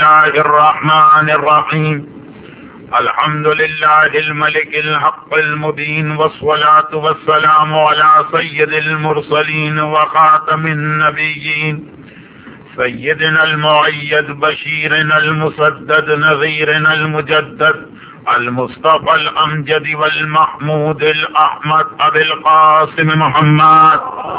الله الرحمن الرحيم الحمد لله الملك الحق المبين والصلاة والسلام على سيد المرسلين وخاتم النبيين سيدنا المؤيد بشيرنا المسدد نذيرنا المجدد المصطفى الأمجد والمحمود الأحمد أبي القاسم محمد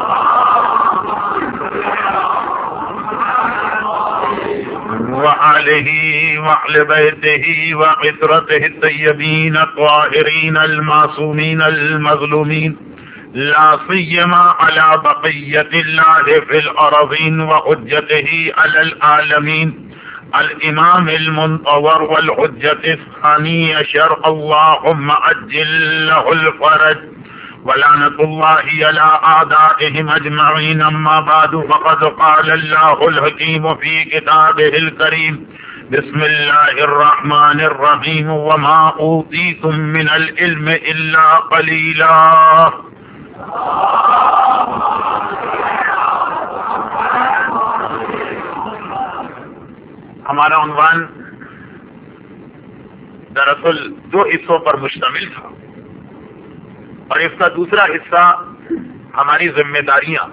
وآله وأهل بيته وعترته الطيبين الطاهرين المعصومين المظلومين لا سيما على بقية الله في الأرضين وحجته على العالمين الإمام المنتظر والحجة الثانية شرع اللهم عجل له الفرج ولعنة الله على أعدائهم أجمعين. أما بعد فقد قال الله الحكيم في كتابه الكريم بسم الله الرحمن الرحيم وما أوتيتم من العلم إلا قليلا. ہمارا عنوان دراصل دو حصوں پر مشتمل تھا اور اس کا دوسرا حصہ ہماری ذمہ داریاں،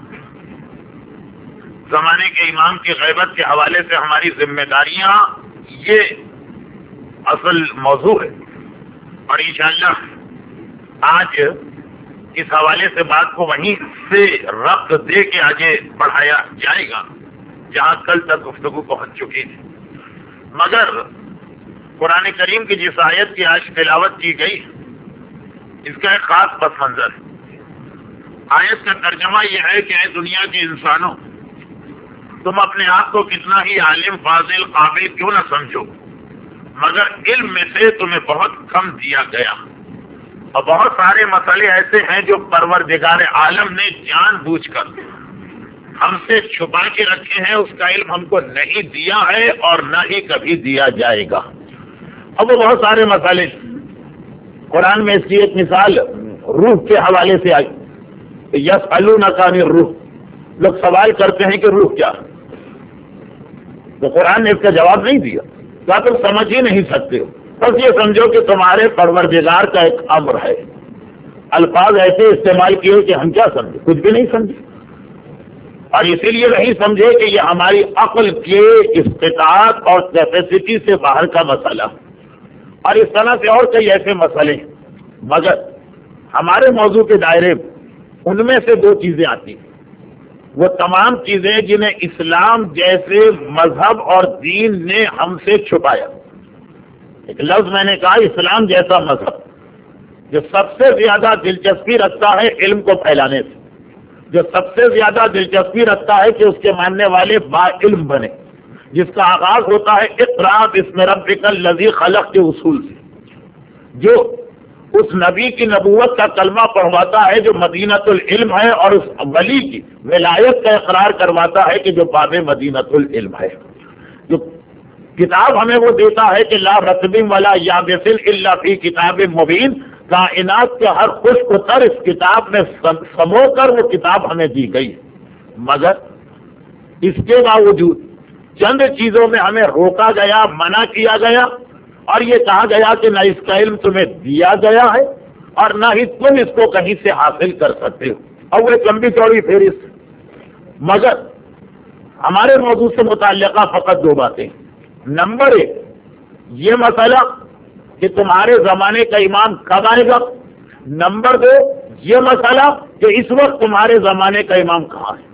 زمانے کے امام کی غیبت کے حوالے سے ہماری ذمہ داریاں، یہ اصل موضوع ہے. اور انشاءاللہ آج اس حوالے سے بات کو وہیں سے ربط دے کے آگے بڑھایا جائے گا جہاں کل تک گفتگو پہنچ چکی تھی. مگر قرآن کریم کی جس آیت کی آج تلاوت کی گئی اس کا ایک خاص پس منظر ہے. آیت کا ترجمہ یہ ہے کہ اے دنیا کے انسانوں، تم اپنے آپ کو کتنا ہی عالم، فاضل، قابل کیوں نہ سمجھو، مگر علم میں سے تمہیں بہت کم دیا گیا. اور بہت سارے مسئلے ایسے ہیں جو پروردگار عالم نے جان بوجھ کر ہم سے چھپا کے رکھے ہیں، اس کا علم ہم کو نہیں دیا ہے اور نہ ہی کبھی دیا جائے گا. اب وہ بہت سارے مسئلے، قرآن میں اس کی ایک مثال روح کے حوالے سے آئی. یسألونک عن الروح، لوگ سوال کرتے ہیں کہ روح کیا، تو قرآن نے اس کا جواب نہیں دیا. کیا تم سمجھ ہی نہیں سکتے ہو؟ بس یہ سمجھو کہ تمہارے پروردگار کا ایک امر ہے. الفاظ ایسے استعمال کیے کہ ہم کیا سمجھے، کچھ بھی نہیں سمجھے. اور اسی لیے نہیں سمجھے کہ یہ ہماری عقل کے استطاعت اور کیپیسٹی سے باہر کا مسئلہ، اور اس طرح سے اور کئی ایسے مسئلے ہیں. مگر ہمارے موضوع کے دائرے ان میں سے دو چیزیں آتی ہیں، وہ تمام چیزیں جنہیں اسلام جیسے مذہب اور دین نے ہم سے چھپایا. ایک لفظ میں نے کہا، اسلام جیسا مذہب جو سب سے زیادہ دلچسپی رکھتا ہے علم کو پھیلانے سے، جو سب سے زیادہ دلچسپی رکھتا ہے کہ اس کے ماننے والے با علم بنے، جس کا آغاز ہوتا ہے اقرا بسم ربک الذی خلق کے اصول سے، جو اس نبی کی نبوت کا کلمہ پڑھواتا ہے جو مدینۃ العلم ہے، اور اس ولی کی ولایت کا اقرار کرواتا ہے کہ جو باب مدینۃ العلم ہے. جو کتاب ہمیں وہ دیتا ہے کہ لا رطب ولا یابس الا فی کتاب مبین، کائنات کے ہر خشک و تر اس کتاب میں سمو کر وہ کتاب ہمیں دی گئی. مگر اس کے باوجود چند چیزوں میں ہمیں روکا گیا، منع کیا گیا، اور یہ کہا گیا کہ نہ اس کا علم تمہیں دیا گیا ہے اور نہ ہی تم اس کو کہیں سے حاصل کر سکتے ہو. اور وہ ایک لمبی چوڑی فہرست. مگر ہمارے موضوع سے متعلقہ فقط دو باتیں. نمبر ایک، یہ مسئلہ کہ تمہارے زمانے کا امام کب آئے گا. نمبر دو، یہ مسئلہ کہ اس وقت تمہارے زمانے کا امام کہاں ہے.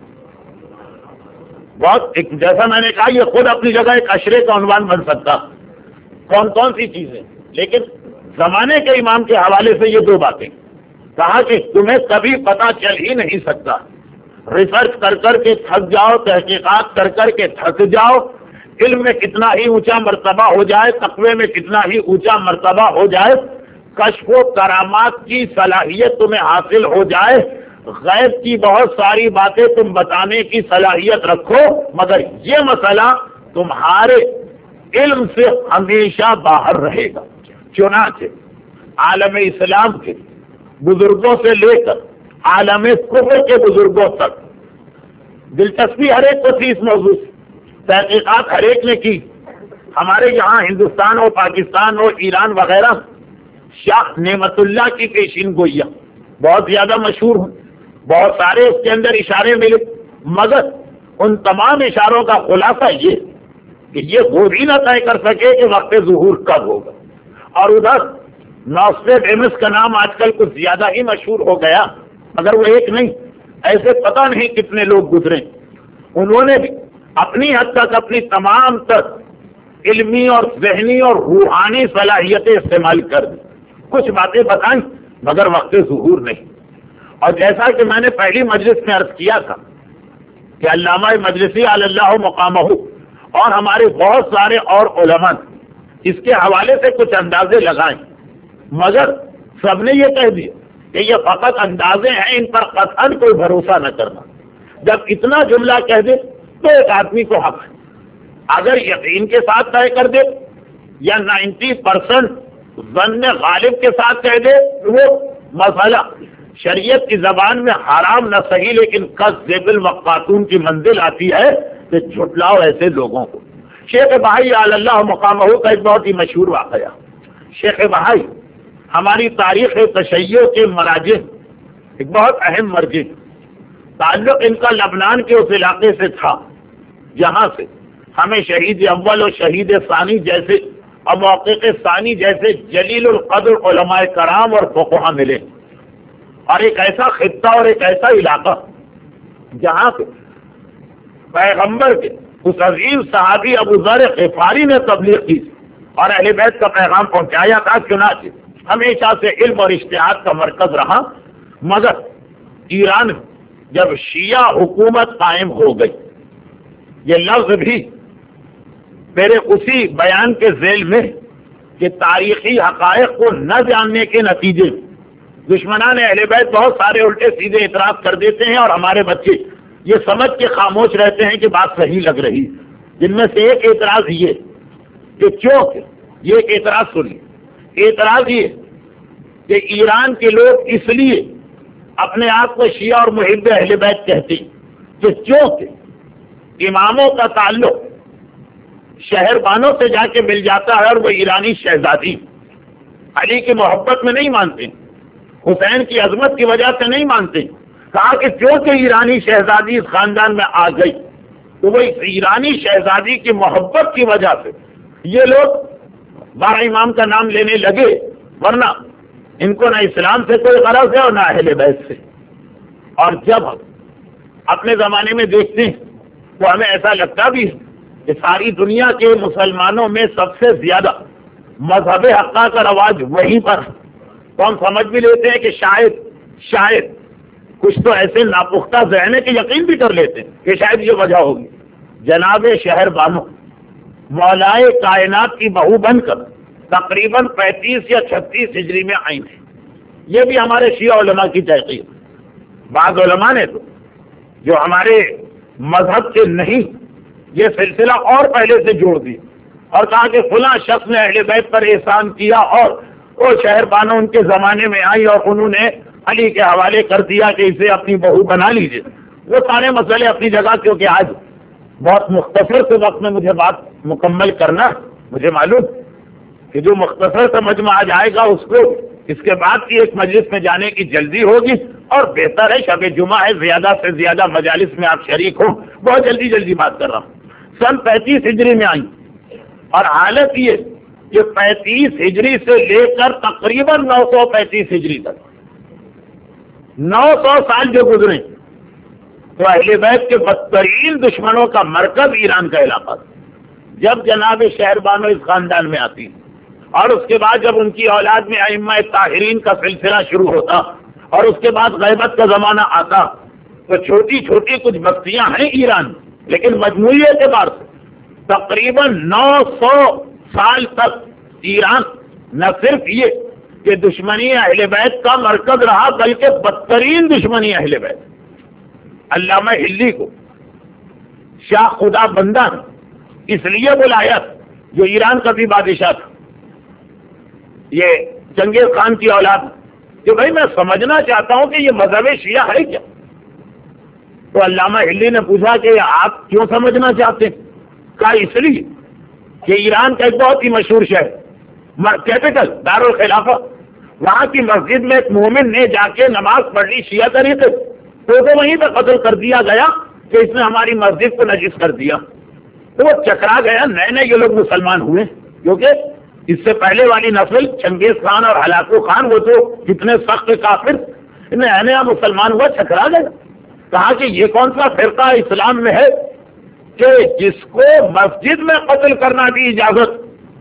بہت جیسا میں نے کہا، یہ خود اپنی جگہ ایک اشرے کا عنوان بن سکتا کون کون سی چیزیں. لیکن زمانے کے امام کے حوالے سے یہ دو باتیں کہا کہ تمہیں کبھی پتہ چل ہی نہیں سکتا. ریسرچ کر کر کے تھک جاؤ، تحقیقات کر کر کے تھک جاؤ، علم میں کتنا ہی اونچا مرتبہ ہو جائے، تقوی میں کتنا ہی اونچا مرتبہ ہو جائے، کشف و کرامات کی صلاحیت تمہیں حاصل ہو جائے، غیب کی بہت ساری باتیں تم بتانے کی صلاحیت رکھو، مگر یہ مسئلہ تمہارے علم سے ہمیشہ باہر رہے گا. چنانچہ عالم اسلام کے بزرگوں سے لے کر عالم کفر کے بزرگوں تک دلچسپی ہر ایک کو تھی اس موضوع سے، تحقیقات ہر ایک نے کی، ہمارے یہاں ہندوستان اور پاکستان اور ایران وغیرہ شاہ نعمت اللہ کی پیشین گوئیاں بہت زیادہ مشہور ہوں، بہت سارے اس کے اندر اشارے ملے، مگر ان تمام اشاروں کا خلاصہ یہ کہ یہ وہ بھی نہ طے کر سکے کہ وقت ظہور کب ہوگا۔ اور ادھر نوسٹریڈیمس کا نام آج کل کچھ زیادہ ہی مشہور ہو گیا، مگر وہ ایک نہیں، ایسے پتہ نہیں کتنے لوگ گزرے، انہوں نے بھی اپنی حد تک اپنی تمام تر علمی اور ذہنی اور روحانی صلاحیتیں استعمال کر دی، کچھ باتیں بتائیں مگر وقت ظہور نہیں۔ اور جیسا کہ میں نے پہلی مجلس میں عرض کیا تھا کہ علامہ مجلسی علی اللہ مقامہ اور ہمارے بہت سارے اور علماء اس کے حوالے سے کچھ اندازے لگائیں، مگر سب نے یہ کہہ دیا کہ یہ فقط اندازے ہیں، ان پر قطعاً کوئی بھروسہ نہ کرنا۔ جب اتنا جملہ کہہ دے تو ایک آدمی کو حق ہے، اگر یقین کے ساتھ طے کر دے یا 90% ظن غالب کے ساتھ کہہ دے وہ مسئلہ شریعت کی زبان میں حرام نہ صحیح لیکن کذب المقاتون کی منزل آتی ہے کہ جھٹلاؤ ایسے لوگوں کو۔ شیخ بہائی علی اللہ مقامہ کا ایک بہت ہی مشہور واقعہ، شیخ بہائی ہماری تاریخ تشیع کے مراجع ایک بہت اہم مرجع، تعلق ان کا لبنان کے اس علاقے سے تھا جہاں سے ہمیں شہید اول اور شہید ثانی جیسے اور موقع ثانی جیسے جلیل القدر علماء کرام اور فقہا ملے، اور ایک ایسا خطہ اور ایک ایسا علاقہ جہاں پہ پیغمبر کے اس عظیم صحابی ابو ذر غفاری نے تبلیغ کی اور اہل بیت کا پیغام پہنچایا تھا، چنانچہ ہمیشہ سے علم اور اجتہاد کا مرکز رہا، مگر ایران جب شیعہ حکومت قائم ہو گئی، یہ لفظ بھی میرے اسی بیان کے ذیل میں کہ تاریخی حقائق کو نہ جاننے کے نتیجے دشمنان اہل بیت بہت سارے الٹے سیدھے اعتراض کر دیتے ہیں، اور ہمارے بچے یہ سمجھ کے خاموش رہتے ہیں کہ بات صحیح لگ رہی، جن میں سے ایک اعتراض یہ کہ چونکہ یہ ایک اعتراض سنیے، اعتراض یہ کہ ایران کے لوگ اس لیے اپنے آپ کو شیعہ اور محب اہل بیت کہتے ہیں کہ چونکہ اماموں کا تعلق شہر بانوں سے جا کے مل جاتا ہے اور وہ ایرانی شہزادی علی کی محبت میں نہیں مانتے، حسین کی عظمت کی وجہ سے نہیں مانتے، کہا کہ چونکہ ایرانی شہزادی اس خاندان میں آ گئی تو وہ اس ایرانی شہزادی کی محبت کی وجہ سے یہ لوگ 12 امام کا نام لینے لگے، ورنہ ان کو نہ اسلام سے کوئی غرض ہے اور نہ اہل بیت سے۔ اور جب ہم اپنے زمانے میں دیکھتے ہیں تو ہمیں ایسا لگتا بھی ہے کہ ساری دنیا کے مسلمانوں میں سب سے زیادہ مذہب حقہ کا رواج وہیں پر، تو ہم سمجھ بھی لیتے ہیں کہ شاید کچھ تو ایسے ناپختہ ذہن ہے کہ یقین بھی کر لیتے ہیں کہ شاید یہ وجہ ہوگی۔ جناب شہر بانو مولائے کائنات کی بہو بن کر تقریباً 35 یا 36 ہجری میں آئی تھی، یہ بھی ہمارے شیعہ علماء کی تحقیق۔ بعض علماء نے تو جو ہمارے مذہب کے نہیں یہ سلسلہ اور پہلے سے جوڑ دی اور کہا کہ فلاں شخص نے اہل بیت پر احسان کیا اور وہ شہر بانو ان کے زمانے میں آئی اور انہوں نے علی کے حوالے کر دیا کہ اسے اپنی بہو بنا لیجیے۔ وہ سارے مسئلے اپنی جگہ، کیونکہ آج بہت مختصر سے وقت میں مجھے بات مکمل کرنا، مجھے معلوم کہ جو مختصر سے مجمع آج آئے گا اس کو اس کے بعد کی ایک مجلس میں جانے کی جلدی ہوگی، اور بہتر ہے شب جمعہ ہے، زیادہ سے زیادہ مجالس میں آپ شریک ہوں۔ بہت جلدی بات کر رہا ہوں۔ سن 35 ہجری میں آئی، اور حالت یہ کہ 35 ہجری سے لے کر تقریباً 935 ہجری تک 900 سال جو گزرے تو اہل بیت کے بدترین دشمنوں کا مرکز ایران کا علاقہ تھا۔ جب جناب شہر بانو اس خاندان میں آتی اور اس کے بعد جب ان کی اولاد میں ائمہ طاہرین کا سلسلہ شروع ہوتا اور اس کے بعد غیبت کا زمانہ آتا تو چھوٹی چھوٹی کچھ بستیاں ہیں ایران میں، لیکن مجموعی اعتبار سے تقریباً 900 سال تک ایران نہ صرف یہ کہ دشمنی اہل بیت کا مرکز رہا بلکہ بدترین دشمنی اہل بیت۔ علامہ ہلی کو شاہ خدا بندہ نے اس لیے بلایا جو ایران کا بھی بادشاہ تھا، یہ چنگیز خان کی اولاد، کہ بھائی میں سمجھنا چاہتا ہوں کہ یہ مذہب شیعہ ہے کیا؟ تو علامہ ہلی نے پوچھا کہ آپ کیوں سمجھنا چاہتے ہیں؟ کہا اس لیے کہ ایران کا ایک بہت ہی مشہور شہر کیپٹل دارالخلافہ، وہاں کی مسجد میں ایک مومن نے جا کے نماز پڑھ لی شیعہ طریقے، تو وہیں پہ قتل کر دیا گیا کہ اس نے ہماری مسجد کو نجس کر دیا. تو وہ چکرا گیا. نئے نئے یہ لوگ مسلمان ہوئے، کیونکہ اس سے پہلے والی نسل چنگیز خان اور ہلاکو خان وہ تو کتنے سخت کافر، نیا نیا مسلمان ہوا، چکرا گیا. کہا کہ یہ کون سا فرقہ اسلام میں ہے کہ جس کو مسجد میں قتل کرنا بھی اجازت،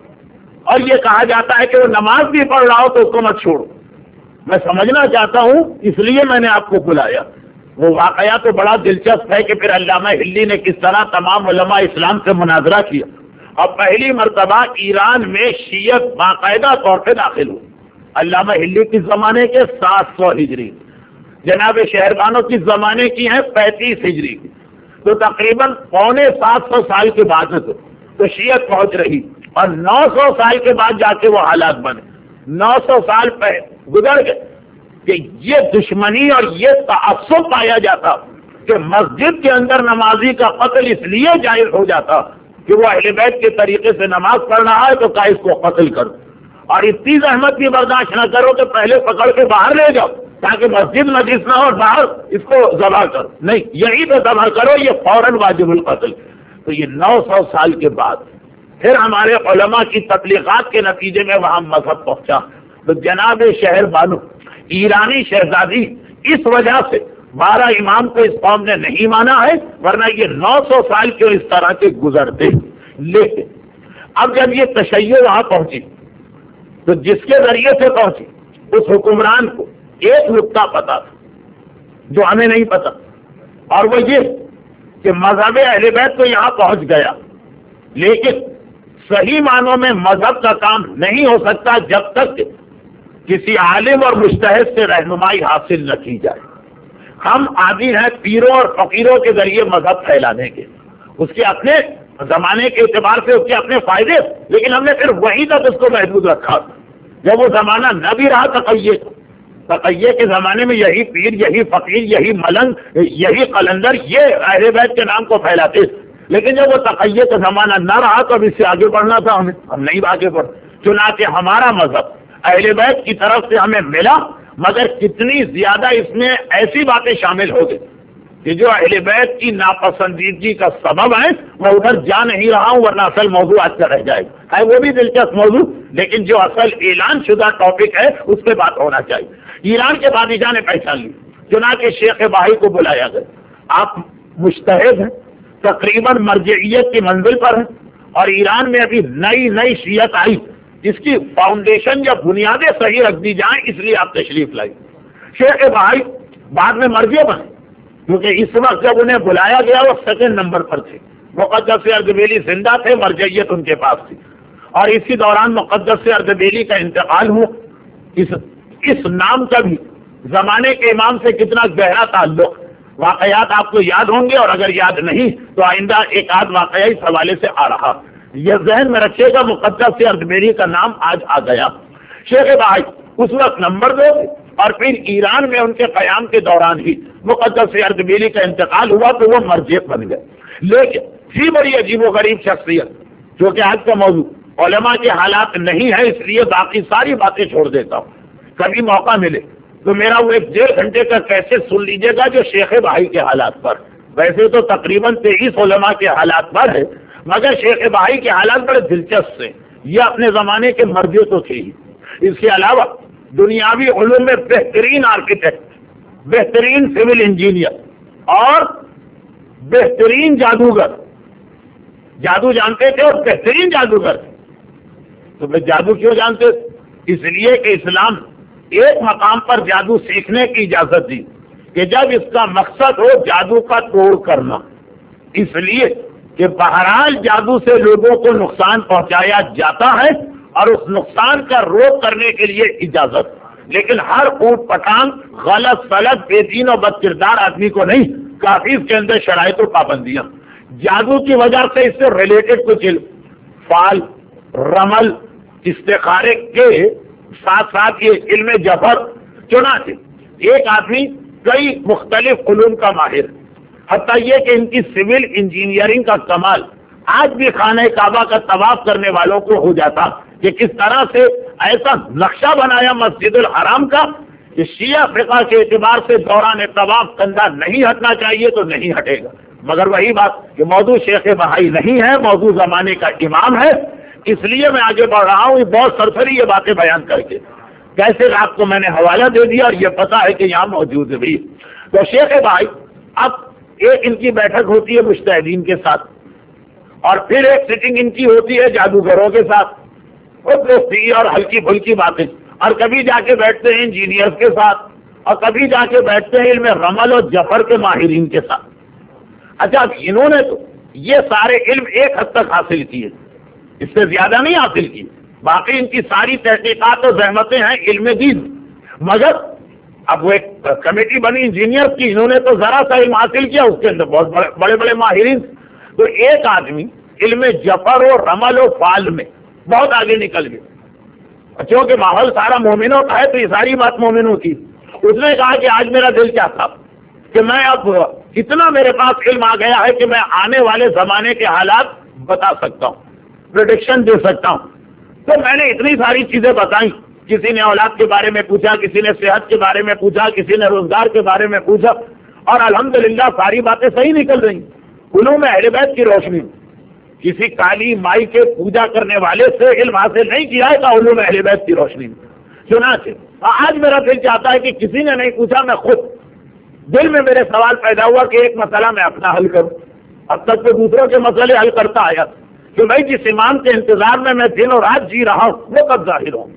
اور یہ کہا جاتا ہے کہ وہ نماز بھی پڑھ رہا ہو تو اس کو مت چھوڑو. میں سمجھنا چاہتا ہوں، اس لیے میں نے آپ کو بلایا. وہ واقعہ تو بڑا دلچسپ ہے کہ پھر علامہ ہلی نے کس طرح تمام علماء اسلام سے مناظرہ کیا، اور پہلی مرتبہ ایران میں شیعت باقاعدہ طور پہ داخل ہوئی. علامہ ہلی کے زمانے کے 700 ہجری، جناب شہربانو کی زمانے کی ہیں 35 ہجری کی، تو تقریباً 750 سال کے بعد تو شیعت پہنچ رہی، اور 900 سال کے بعد جا کے وہ حالات بنے. 900 سال گزر گئے کہ یہ دشمنی اور یہ تعصب پایا جاتا کہ مسجد کے اندر نمازی کا قتل اس لیے جائز ہو جاتا کہ وہ اہل بیت کے طریقے سے نماز پڑھ رہا ہے تو اس کو قتل کرو، اور اتنی زحمت بھی برداشت نہ کرو کہ پہلے پکڑ کے باہر لے جاؤ تاکہ مسجد نجس نہ ہو، باہر اس کو ذبح کرو، نہیں یہی پہ ذبح کرو، یہ فوراً واجب القتل. تو یہ 900 سال کے بعد پھر ہمارے علماء کی تبلیغات کے نتیجے میں وہاں مذہب پہنچا. تو جناب شہر بانو ایرانی شہزادی اس وجہ سے 12 امام کو اس قوم نے نہیں مانا ہے، ورنہ یہ 900 سال کے اس طرح کے گزرتے. لیکن اب جب یہ تشیع وہاں پہنچی تو جس کے ذریعے سے پہنچی اس حکمران کو ایک نقطہ پتا تھا جو ہمیں نہیں پتا، اور وہ یہ کہ مذہب اہل بیت تو یہاں پہنچ گیا، لیکن صحیح معنوں میں مذہب کا کام نہیں ہو سکتا جب تک کسی عالم اور مجتہد سے رہنمائی حاصل نہ کی جائے. ہم عادی ہیں پیروں اور فقیروں کے ذریعے مذہب پھیلانے کے، اس کے اپنے زمانے کے اعتبار سے اس کے اپنے فائدے، لیکن ہم نے پھر وہیں تک اس کو محدود رکھا. جب وہ زمانہ نہ بھی رہا تقیہ کے زمانے میں یہی پیر، یہی فقیر، یہی ملنگ، یہی قلندر یہ اہل بیت کے نام کو پھیلاتے. لیکن جب وہ تقیہ کا زمانہ نہ رہا تو اب اس سے آگے بڑھنا تھا ہمیں، ہم نہیں آگے بڑھ. چنانچہ ہمارا مذہب اہل بیت کی طرف سے ہمیں ملا، مگر کتنی زیادہ اس میں ایسی باتیں شامل ہو گئی کہ جو اہل بیت کی ناپسندیدگی کا سبب ہے. میں ادھر جا نہیں رہا ہوں ورنہ اصل موضوع آج کا رہ جائے گا، ہے وہ بھی دلچسپ موضوع، لیکن جو اصل اعلان شدہ ٹاپک ہے اس پہ بات ہونا چاہیے. ایران کے بادشاہ نے پہچان لی، چنانچہ شیخ بہائی کو بلایا گیا. آپ مجتہد ہیں، تقریباً مرجعیت کی منزل پر ہیں، اور ایران میں ابھی نئی شیعت آئی جس کی فاؤنڈیشن یا بنیادیں صحیح رکھ دی جائیں، اس لیے آپ تشریف لائی. شیخ بہائی بعد میں مرجع بنے، کیونکہ اس وقت جب انہیں بلایا گیا وہ 2nd نمبر پر تھے. مقدس اردبیلی زندہ تھے، مرجعیت ان کے پاس تھی، اور اسی دوران مقدس اردبیلی کا انتقال ہوا. اس نام کا بھی زمانے کے امام سے کتنا گہرا تعلق، واقعات آپ کو یاد ہوں گے، اور اگر یاد نہیں تو آئندہ ایک آدھ واقعہ اس حوالے سے آ رہا. یہ ذہن میں رکھیے گا، مقدس اردبیلی کا نام آج آ گیا. شیخ بہائی اس وقت نمبر 2 تھے، اور پھر ایران میں ان کے قیام کے دوران ہی مقدس اردبیلی کا انتقال ہوا تو وہ مرجع بن گئے. لیکن بڑی عجیب و غریب شخصیت، جو کہ آج کا موضوع علماء کے حالات نہیں ہے، اس لیے باقی ساری باتیں چھوڑ دیتا ہوں. کبھی موقع ملے تو میرا وہ 1.5 گھنٹے کا کیسے سن لیجیے گا جو شیخ بہائی کے حالات پر، ویسے تو تقریباً 23 علماء کے حالات پر ہے، مگر شیخ بہائی کے حالات بڑے دلچسپ ہیں. یہ اپنے زمانے کے مرجع تو تھے ہی، اس کے علاوہ دنیاوی علوم میں بہترین آرکیٹیکٹ، بہترین سول انجینئر اور بہترین جادوگر. جادو جانتے تھے اور بہترین جادوگر تھے. تو میں جادو کیوں جانتے تھے؟ اس لیے کہ اسلام ایک مقام پر جادو سیکھنے کی اجازت دی کہ جب اس کا مقصد ہو جادو کا توڑ کرنا، اس لیے کہ بہرحال جادو سے لوگوں کو نقصان پہنچایا جاتا ہے اور اس نقصان کا روک کرنے کے لیے اجازت. لیکن ہر اوٹ پٹانگ، غلط سلط، بے دین اور بد کردار آدمی کو نہیں، کافی اس کے اندر شرائط و پابندیاں. جادو کی وجہ سے اس سے ریلیٹڈ کچھ علم، فال، رمل، استخارے کے ساتھ ساتھ یہ علم جبر. چنانچہ ایک آدمی کئی مختلف علوم کا ماہر، حتیٰ یہ کہ ان کی سول انجینئرنگ کا کمال آج بھی خانہ کعبہ کا طواف کرنے والوں کو ہو جاتا کہ کس طرح سے ایسا نقشہ بنایا مسجد الحرام کا کہ شیعہ فقہ کے اعتبار سے دوران طواف کندھا نہیں ہٹنا چاہیے تو نہیں ہٹے گا، مگر وہی بات کہ موضوع شیخ بہائی نہیں ہے، موضوع زمانے کا امام ہے، اس لیے میں آگے بڑھ رہا ہوں بہت سرسری یہ باتیں بیان کر کے۔ کیسے آپ کو میں نے حوالہ دے دیا اور یہ پتا ہے کہ یہاں موجود ہے بھی۔ تو شیخ بھائی اب ایک ان کی بیٹھک ہوتی ہے مجتہدین کے ساتھ، اور پھر ایک سیٹنگ ان کی ہوتی ہے جادوگروں کے ساتھ، اور دوستی اور ہلکی پھلکی باتیں، اور کبھی جا کے بیٹھتے ہیں انجینئرز کے ساتھ، اور کبھی جا کے بیٹھتے ہیں علم رمل اور جفر کے ماہرین کے ساتھ۔ اچھا اب انہوں نے تو یہ سارے علم ایک حد تک حاصل کیے، اس سے زیادہ نہیں حاصل کی، باقی ان کی ساری تحقیقات اور زحمتیں ہیں علم دین، مگر اب وہ ایک کمیٹی بنی انجینئر کی، انہوں نے تو ذرا سا علم حاصل کیا، اس کے اندر بہت بڑے بڑے ماہرین، تو ایک آدمی علم جفر و رمل و فال میں بہت آگے نکل گئے، کیونکہ ماحول سارا مومنوں کا ہے تو یہ ساری بات مومنوں کی۔ اس نے کہا کہ آج میرا دل کیا تھا کہ میں اب اتنا میرے پاس علم آ گیا ہے کہ میں آنے والے زمانے کے حالات بتا سکتا ہوں، پریڈکشن دے سکتا ہوں۔ تو میں نے اتنی ساری چیزیں بتائیں، کسی نے اولاد کے بارے میں پوچھا، کسی نے صحت کے بارے میں پوچھا، کسی نے روزگار کے بارے میں پوچھا، اور الحمدللہ ساری باتیں صحیح نکل رہی۔ علوم اہل بیت کی روشنی، کسی کالی مائی کے پوجا کرنے والے سے علم حاصل نہیں کیا ہے کہ علوم اہل بیت کی روشنی میں۔ چنانچہ آج میرا دل چاہتا ہے کہ کسی نے نہیں پوچھا، میں خود دل میں میرے سوال پیدا ہوا کہ ایک مسئلہ میں اپنا حل کروں۔ اب تک تو دوسروں کے مسئلے حل کرتا آیا کہ بھائی جس امام کے انتظار میں دن اور رات جی رہا ہوں وہ کب ظاہر ہوں۔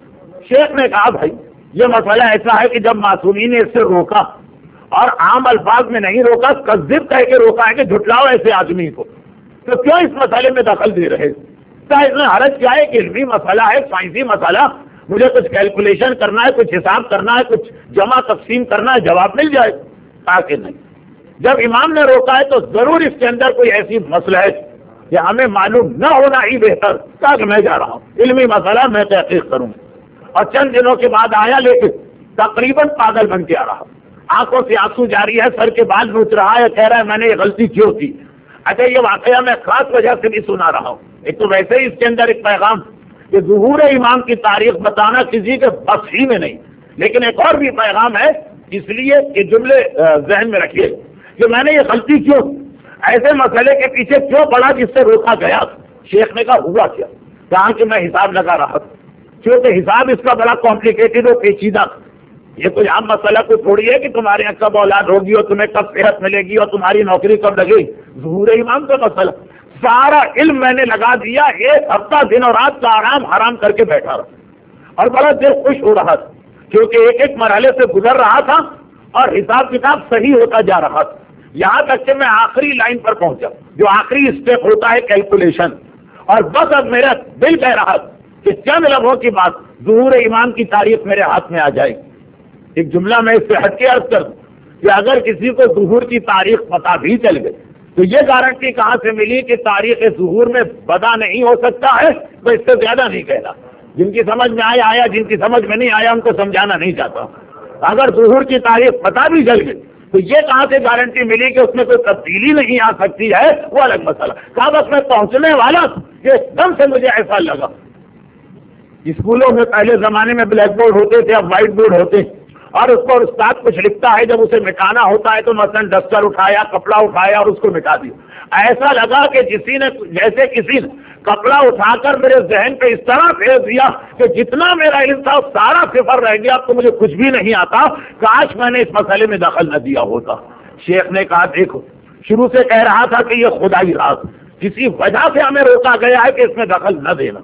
شیخ نے کہا بھائی یہ مسئلہ ایسا ہے کہ جب معصومین نے اس سے روکا اور عام الفاظ میں نہیں روکا، کذب کہہ کے روکا ہے کہ جھٹلاؤ ایسے آدمی کو، تو کیوں اس مسئلے میں دخل دے رہے؟ اس میں حرج کیا ہے کہ علمی مسئلہ ہے، سائنسی مسئلہ، مجھے کچھ کیلکولیشن کرنا ہے، کچھ حساب کرنا ہے، کچھ جمع تقسیم کرنا ہے، جواب مل جائے۔ تاکہ نہیں، جب امام نے روکا ہے تو ضرور اس کے اندر کوئی ایسی مسئلہ ہے کہ ہمیں معلوم نہ ہونا ہی بہتر، تاکہ میں جا رہا ہوں علمی مسئلہ میں تحقیق کروں۔ اور چند دنوں کے بعد آیا، لیکن تقریباً پاگل بن کے آ رہا، آنکھوں سے آنسو جاری ہے، سر کے بال نوچ رہا ہے، کہہ رہا ہے میں نے یہ غلطی کیوں کی۔ اچھا یہ واقعہ میں خاص وجہ سے بھی سنا رہا ہوں، ایک تو ویسے ہی اس کے اندر ایک پیغام کہ ظہور امام کی تاریخ بتانا کسی کے بس ہی میں نہیں، لیکن ایک اور بھی پیغام ہے، اس لیے یہ جملے ذہن میں رکھیے کہ میں نے یہ غلطی کیوں، ایسے مسئلے کے پیچھے کیوں پڑا جس سے روکا گیا۔ شیخ نے کہا ہوا کیا؟ کہا کہ میں حساب لگا رہا تھا، کیونکہ حساب اس کا بڑا کمپلیکیٹڈ اور پیچیدہ، یہ کوئی عام مسئلہ کوئی تھوڑی ہے کہ تمہارے یہاں کب اولاد ہوگی اور تمہیں کب صحت ملے گی اور تمہاری نوکری کب لگے گی، ظہور امام کا مسئلہ۔ سارا علم میں نے لگا دیا، ایک ہفتہ دن اور رات کا آرام حرام کر کے بیٹھا رہا، اور بڑا دل خوش ہو رہا تھا کیونکہ ایک ایک مرحلے سے گزر رہا تھا اور حساب کتاب صحیح ہوتا جا رہا تھا، یہاں تک کہ میں آخری لائن پر پہنچا، جو آخری اسٹیپ ہوتا ہے کیلکولیشن، اور بس اب میرا دل کہہ رہا کہ چند لمحوں کی بات ظہور امام کی تاریخ میرے ہاتھ میں آ جائے۔ ایک جملہ میں اس سے ہٹ کے عرض کر دوں کہ اگر کسی کو ظہور کی تاریخ پتہ بھی چل گئی تو یہ گارنٹی کہاں سے ملی کہ تاریخ ظہور میں بدا نہیں ہو سکتا ہے، تو اس سے زیادہ نہیں کہنا۔ جن کی سمجھ میں آیا آیا، جن کی سمجھ میں نہیں آیا ان کو سمجھانا نہیں چاہتا۔ اگر ظہور کی تاریخ پتہ بھی چل گئی تو یہ کہاں سے گارنٹی ملی کہ اس میں کوئی تبدیلی نہیں آ سکتی ہے، وہ الگ مسئلہ۔ کہا بس میں پہنچنے والا کہ ایک دم سے مجھے ایسا لگا، اسکولوں میں پہلے زمانے میں بلیک بورڈ ہوتے تھے، اب وائٹ بورڈ ہوتے، اور اس پر استاد کچھ لکھتا ہے، جب اسے مٹانا ہوتا ہے تو مثلا ڈسٹر اٹھایا، کپڑا اٹھایا اور اس کو مٹا دیا۔ ایسا لگا کہ جیسے کسی نے کپڑا اٹھا کر میرے ذہن پہ اس طرح پھیر دیا کہ جتنا میرا علم تھا سارا صفر رہ گیا، اب تو مجھے کچھ بھی نہیں آتا، کاش میں نے اس مسئلے میں دخل نہ دیا ہوتا۔ شیخ نے کہا دیکھو، شروع سے کہہ رہا تھا کہ یہ خدائی راز، کسی وجہ سے ہمیں روکا گیا ہے کہ اس میں دخل نہ دینا،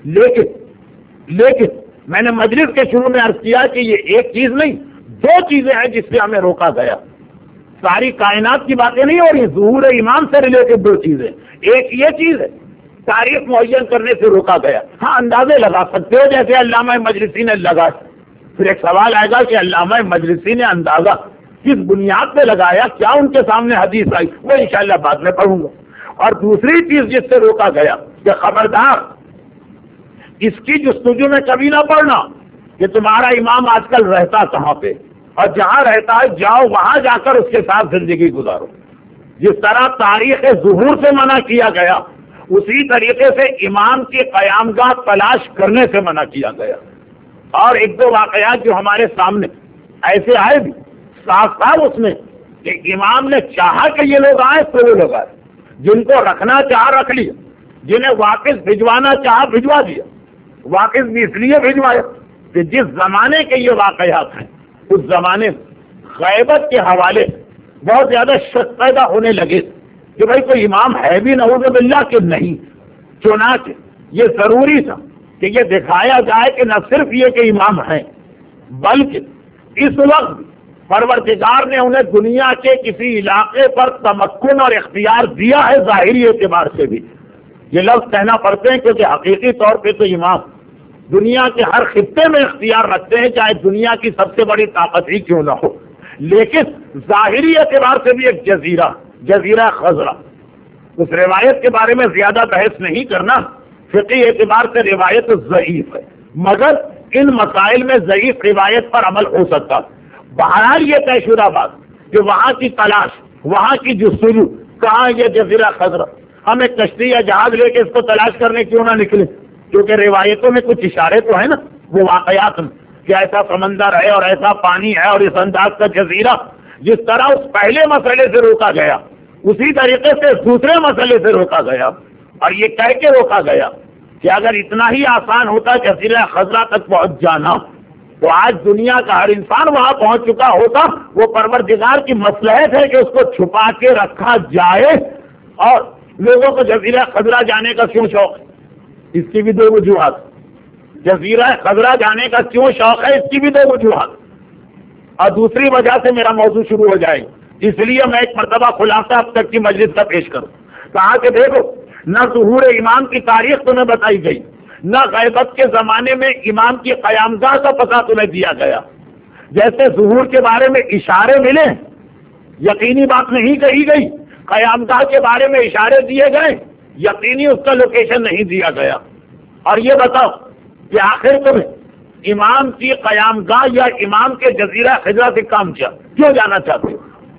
لیکن میں نے مجلس کے شروع میں عرض کیا کہ یہ ایک چیز نہیں، دو چیزیں ہیں جس سے ہمیں روکا گیا۔ ساری کائنات کی باتیں نہیں ہو رہی، ظہور امام سے ریلیٹڈ دو چیزیں، ایک یہ چیز ہے تاریخ معین کرنے سے روکا گیا۔ ہاں اندازے لگا سکتے ہو جیسے علامہ مجلسی نے لگا، پھر ایک سوال آئے گا کہ علامہ مجلسی نے اندازہ کس بنیاد پہ لگایا، کیا ان کے سامنے حدیث آئی، وہ انشاءاللہ بعد میں پڑھوں گا۔ اور دوسری چیز جس سے روکا گیا کہ خبردار اس کی جستجو میں کبھی نہ پڑنا کہ تمہارا امام آج کل رہتا کہاں پہ، اور جہاں رہتا ہے جاؤ وہاں جا کر اس کے ساتھ زندگی گزارو۔ جس طرح تاریخ ظہور سے منع کیا گیا اسی طریقے سے امام کی قیامگاہ تلاش کرنے سے منع کیا گیا. اور ایک دو واقعات جو ہمارے سامنے ایسے آئے بھی صاف صاف اس میں کہ امام نے چاہا کہ یہ لوگ آئے تو وہ لوگ آئے، جن کو رکھنا چاہا رکھ لیا، جنہیں واقف بھجوانا چاہا بھجوا دیا. واقف بھی اس لیے بھجوایا کہ جس زمانے کے یہ واقعات ہیں اس زمانے میں غیبت کے حوالے بہت زیادہ شک پیدا ہونے لگے کہ بھائی کوئی امام ہے بھی نعوذ باللہ کہ نہیں. چنانچہ یہ ضروری تھا کہ یہ دکھایا جائے کہ نہ صرف یہ کہ امام ہیں بلکہ اس وقت پروردگار نے انہیں دنیا کے کسی علاقے پر تمکن اور اختیار دیا ہے ظاہری اعتبار سے بھی. یہ لفظ کہنا پڑتے ہیں کیونکہ حقیقی طور پہ تو امام دنیا کے ہر خطے میں اختیار رکھتے ہیں، چاہے دنیا کی سب سے بڑی طاقت ہی کیوں نہ ہو. لیکن ظاہری اعتبار سے بھی ایک جزیرہ خضرا. اس روایت کے بارے میں زیادہ بحث نہیں کرنا، فقہی اعتبار سے روایت ضعیف ہے، مگر ان مسائل میں ضعیف روایت پر عمل ہو سکتا. بہرحال یہ طے شدہ بات کہ وہاں کی تلاش، وہاں کی جستجو، کہاں یہ جزیرہ خضرا، ہم ایک کشتی یا جہاز لے کے اس کو تلاش کرنے کیوں نہ نکلے، کیونکہ روایتوں میں کچھ اشارے تو ہیں نا وہ واقعات میں کہ ایسا سمندر ہے اور ایسا پانی ہے اور اس انداز کا جزیرہ. جس طرح اس پہلے مسئلے سے روکا گیا اسی طریقے سے دوسرے مسئلے سے روکا گیا، اور یہ کہہ کے روکا گیا کہ اگر اتنا ہی آسان ہوتا جزیرہ خضرا تک پہنچ جانا تو آج دنیا کا ہر انسان وہاں پہنچ چکا ہوتا. وہ پروردگار کی مصلحت ہے کہ اس کو چھپا کے رکھا جائے. اور لوگوں کو جزیرہ خضرا جانے کا کیوں شوق ہے؟ اس کی بھی دو وجوہات. جزیرہ خضرا جانے کا کیوں شوق ہے؟ اس کی بھی دو وجوہات. اور دوسری وجہ سے میرا موضوع شروع ہو جائے گا، اس لیے میں ایک مرتبہ خلاصہ اب تک کی مجلس کا پیش کروں. کہا کہ دیکھو، نہ ظہور امام کی تاریخ تمہیں بتائی گئی، نہ غیبت کے زمانے میں امام کی قیامگاہ کا پتہ تمہیں دیا گیا. جیسے ظہور کے بارے میں اشارے ملے، یقینی بات نہیں کہی گئی. قیامگاہ کے بارے میں اشارے دیے گئے، یقینی اس کا لوکیشن نہیں دیا گیا. اور یہ بتاؤ کہ آخر تمہیں امام کی قیامگاہ یا امام کے جزیرہ خضرا سے کام کیوں جانا چاہتے ہو؟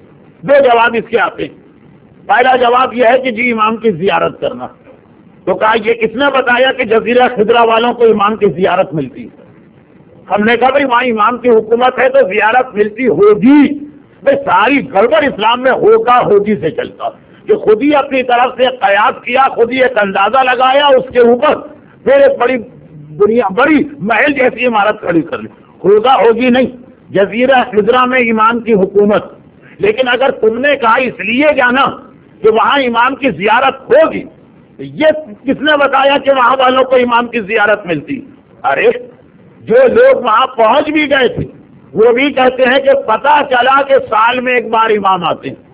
دو جواب اس کے آتے ہیں. پہلا جواب یہ ہے کہ جی امام کی زیارت کرنا. تو کہا یہ کس نے بتایا کہ جزیرہ خضرا والوں کو امام کی زیارت ملتی ہے؟ ہم نے کہا بھائی وہاں امام کی حکومت ہے تو زیارت ملتی ہوگی. بھائی ساری گڑبڑ اسلام میں ہوگی سے چلتا کہ خود ہی اپنی طرف سے قیاس کیا، خود ہی ایک اندازہ لگایا، اس کے اوپر پھر ایک بڑی محل جیسی عمارت کھڑی کر لی. ہوگی نہیں جزیرہ خضرا میں امام کی حکومت. لیکن اگر تم نے کہا اس لیے جانا کہ وہاں امام کی زیارت ہوگی، یہ کس نے بتایا کہ وہاں والوں کو امام کی زیارت ملتی؟ ارے جو لوگ وہاں پہنچ بھی گئے تھے وہ بھی کہتے ہیں کہ پتہ چلا کہ سال میں ایک بار امام آتے ہیں،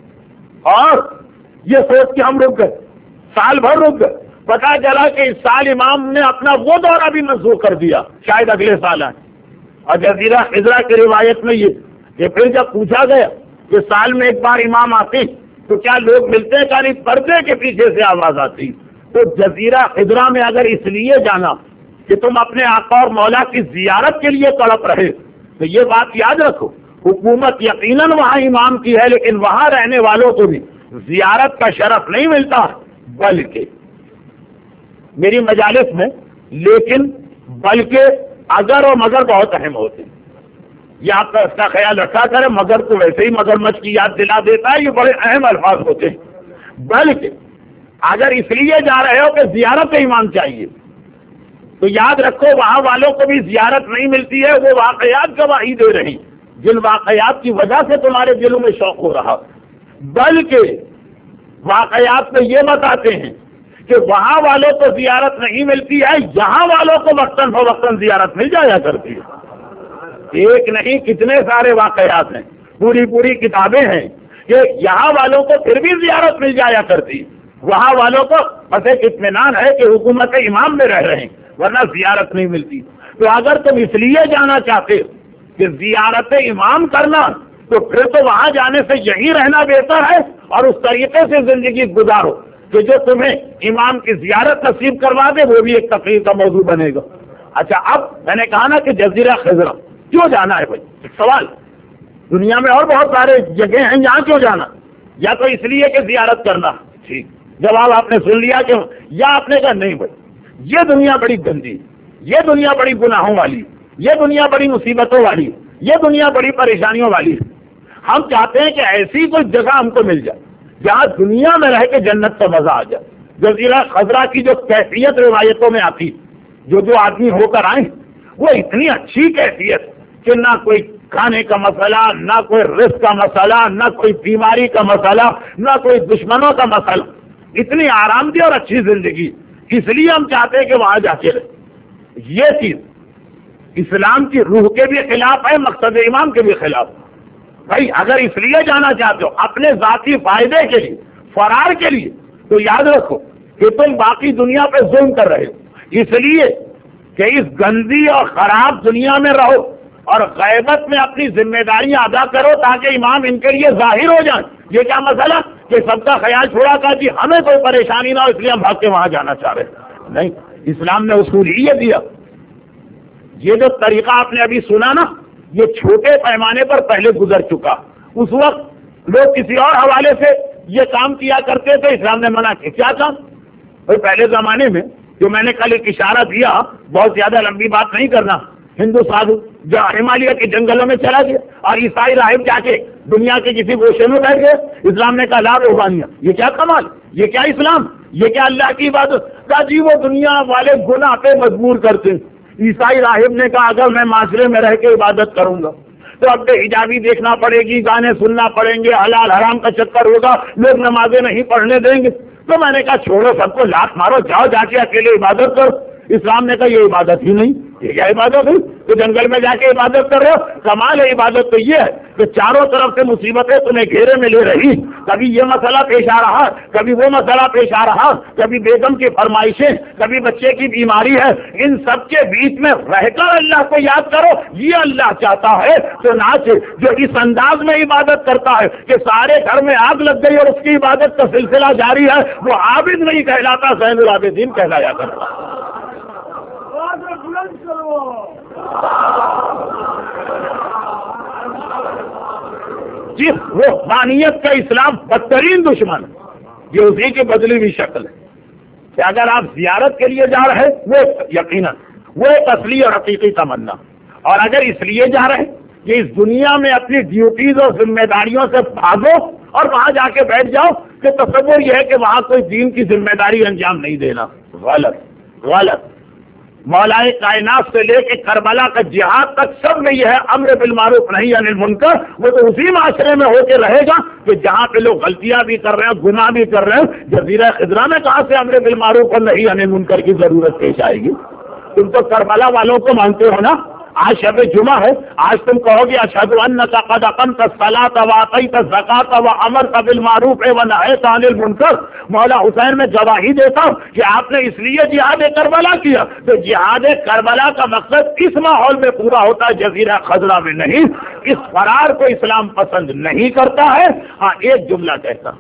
اور یہ سوچ کے ہم رک گئے، سال بھر رک گئے. پتہ چلا کہ اس سال امام نے اپنا وہ دورہ بھی منسوخ کر دیا، شاید اگلے سال آئے. اور جزیرہ خضرا کی روایت میں یہ پھر جب پوچھا گیا کہ سال میں ایک بار امام آتے ہیں تو کیا لوگ ملتے ہیں؟ کہ نہیں، پردے کے پیچھے سے آواز آتی. تو جزیرہ خضرا میں اگر اس لیے جانا کہ تم اپنے آقا اور مولا کی زیارت کے لیے تڑپ رہے تو یہ بات یاد رکھو، حکومت یقیناً وہاں امام کی ہے، لیکن وہاں رہنے والوں کو بھی زیارت کا شرف نہیں ملتا. بلکہ میری مجالس میں بلکہ اگر و مگر بہت اہم ہوتے ہیں. یہ آپ کا اس کا خیال رکھا کرے، مگر تو ویسے ہی مگرمچھ کی یاد دلا دیتا ہے، یہ بڑے اہم الفاظ ہوتے ہیں. بلکہ اگر اس لیے جا رہے ہو کہ زیارت امام چاہیے تو یاد رکھو وہاں والوں کو بھی زیارت نہیں ملتی ہے. وہ واقعات گواہی دے رہی جن واقعات کی وجہ سے تمہارے دلوں میں شوق ہو رہا، بلکہ واقعات میں یہ بتاتے ہیں کہ وہاں والوں کو زیارت نہیں ملتی ہے، یہاں والوں کو وقتاً فوقتاً زیارت مل جایا کرتی ہے. ایک نہیں کتنے سارے واقعات ہیں، پوری کتابیں ہیں کہ یہاں والوں کو پھر بھی زیارت مل جایا کرتی، وہاں والوں کو بس ایک اطمینان ہے کہ حکومت امام میں رہ رہے ہیں، ورنہ زیارت نہیں ملتی. تو اگر تم اس لیے جانا چاہتے کہ زیارت امام کرنا تو پھر تو وہاں جانے سے یہی رہنا بہتر ہے اور اس طریقے سے زندگی گزارو کہ جو تمہیں امام کی زیارت نصیب کروا دے، وہ بھی ایک تقریر کا موضوع بنے گا. اچھا، اب میں نے کہا نا کہ جزیرہ خضرا کیوں جانا ہے؟ بھائی ایک سوال، دنیا میں اور بہت سارے جگہ ہیں، یہاں کیوں جانا؟ یا تو اس لیے کہ زیارت کرنا، ٹھیک، جواب آپ نے سن لیا کہ یا آپ نے کہا نہیں بھائی یہ دنیا بڑی گندی، یہ دنیا بڑی گناہوں والی، یہ دنیا بڑی مصیبتوں والی، یہ دنیا بڑی پریشانیوں والی، ہم چاہتے ہیں کہ ایسی کوئی جگہ ہم کو مل جائے جہاں دنیا میں رہ کے جنت کا مزہ آ جائے۔ جزیرہ خضرا کی جو کیفیت روایتوں میں آتی، جو آدمی ہو کر آئے وہ اتنی اچھی کیفیت کہ نہ کوئی کھانے کا مسئلہ، نہ کوئی رزق کا مسئلہ، نہ کوئی بیماری کا مسئلہ، نہ کوئی دشمنوں کا مسئلہ، اتنی آرام دہ اور اچھی زندگی۔ اس لیے ہم چاہتے ہیں کہ وہاں جا کے رہے۔ یہ چیز اسلام کی روح کے بھی خلاف ہے، مقصد امام کے بھی خلاف۔ بھائی اگر اس لیے جانا چاہتے ہو اپنے ذاتی فائدے کے لیے، فرار کے لیے، تو یاد رکھو کہ تم باقی دنیا پہ ظلم کر رہے ہو، اس لیے کہ اس گندی اور خراب دنیا میں رہو اور غیبت میں اپنی ذمہ داریاں ادا کرو تاکہ امام ان کے لیے ظاہر ہو جائیں۔ یہ کیا مسئلہ کہ سب کا خیال چھوڑا کر جی ہمیں کوئی پریشانی نہ ہو اس لیے ہم بھاگ کے وہاں جانا چاہ رہے ہیں؟ نہیں، اسلام نے اصول ہی یہ دیا۔ یہ جو طریقہ آپ نے ابھی سنا نا، یہ چھوٹے پیمانے پر پہلے گزر چکا۔ اس وقت لوگ کسی اور حوالے سے یہ کام کیا کرتے تھے، اسلام نے منع کیا۔ کیا کام؟ بھائی پہلے زمانے میں جو میں نے کل ایک اشارہ دیا، بہت زیادہ لمبی بات نہیں کرنا، ہندو سادھو جو ہمالیہ کے جنگلوں میں چلا گیا اور عیسائی راہب جا کے دنیا کے کسی گوشے میں بیٹھ گئے، اسلام نے کہا لا روحانیہ، یہ کیا کمال، یہ کیا اسلام، یہ کیا اللہ کی عبادت؟ کہا جی وہ دنیا والے گناہ پہ مجبور کرتے ہیں۔ عیسائی راہب نے کہا اگر میں معاشرے میں رہ کے عبادت کروں گا تو اب حجابی دیکھنا پڑے گی، گانے سننا پڑیں گے، حلال حرام کا چکر ہوگا، لوگ نمازیں نہیں پڑھنے دیں گے۔ تو میں نے کہا چھوڑو سب کو، لات مارو، جاؤ جا کے اکیلے عبادت کرو۔ اسلام نے کہا یہ عبادت ہی نہیں، یہ کیا عبادت ہے؟ تو جنگل میں جا کے عبادت کر رہے ہو؟ کمال ہے عبادت تو یہ ہے کہ چاروں طرف سے مصیبتیں تمہیں گھیرے میں لے رہی، کبھی یہ مسئلہ پیش آ رہا، کبھی وہ مسئلہ پیش آ رہا، کبھی بیگم کی فرمائشیں، کبھی بچے کی بیماری ہے، ان سب کے بیچ میں رہ کر اللہ کو یاد کرو، یہ اللہ چاہتا ہے۔ تو ناچ جو اس انداز میں عبادت کرتا ہے کہ سارے گھر میں آگ لگ گئی اور اس کی عبادت کا سلسلہ جاری ہے، وہ عابد نہیں کہلاتا، زین العابدین کہلایا کرتا۔ جی روحانیت کا اسلام بدترین دشمن ہے، یہ اسی کی بدلی ہوئی شکل ہے کہ اگر آپ زیارت کے لیے جا رہے وہ یقیناً وہ ایک اصلی اور حقیقی تمنا، اور اگر اس لیے جا رہے کہ اس دنیا میں اپنی ڈیوٹیز اور ذمہ داریوں سے بھاگو اور وہاں جا کے بیٹھ جاؤ کہ تصور یہ ہے کہ وہاں کوئی دین کی ذمہ داری انجام نہیں دینا، غلط غلط۔ مولائے کائنات سے لے کے کربلا کا جہاد تک سب میں یہ ہے امر بالمعروف نہی عن المنکر۔ وہ تو اسی معاشرے میں ہو کے رہے گا کہ جہاں پہ لوگ غلطیاں بھی کر رہے ہیں، گناہ بھی کر رہے ہیں۔ جزیرہ خضرا میں کہاں سے امر بالمعروف اور نہی عن المنکر کی ضرورت پیش آئے گی؟ تم تو کربلا والوں کو مانتے ہو نا، آج شب جمعہ ہے، آج تم کہو گے اشہد انک قد اقمت الصلاۃ وآتیت الزکاۃ وامرت بالمعروف ونہیت عن المنکر۔ مولا حسین میں گواہی دیتا ہوں کہ آپ نے اس لیے جہاد کربلا کیا، تو جہاد کربلا کا مقصد اس ماحول میں پورا ہوتا ہے، جزیرہ خضرا میں نہیں۔ اس فرار کو اسلام پسند نہیں کرتا ہے۔ ہاں ایک جملہ کہتا،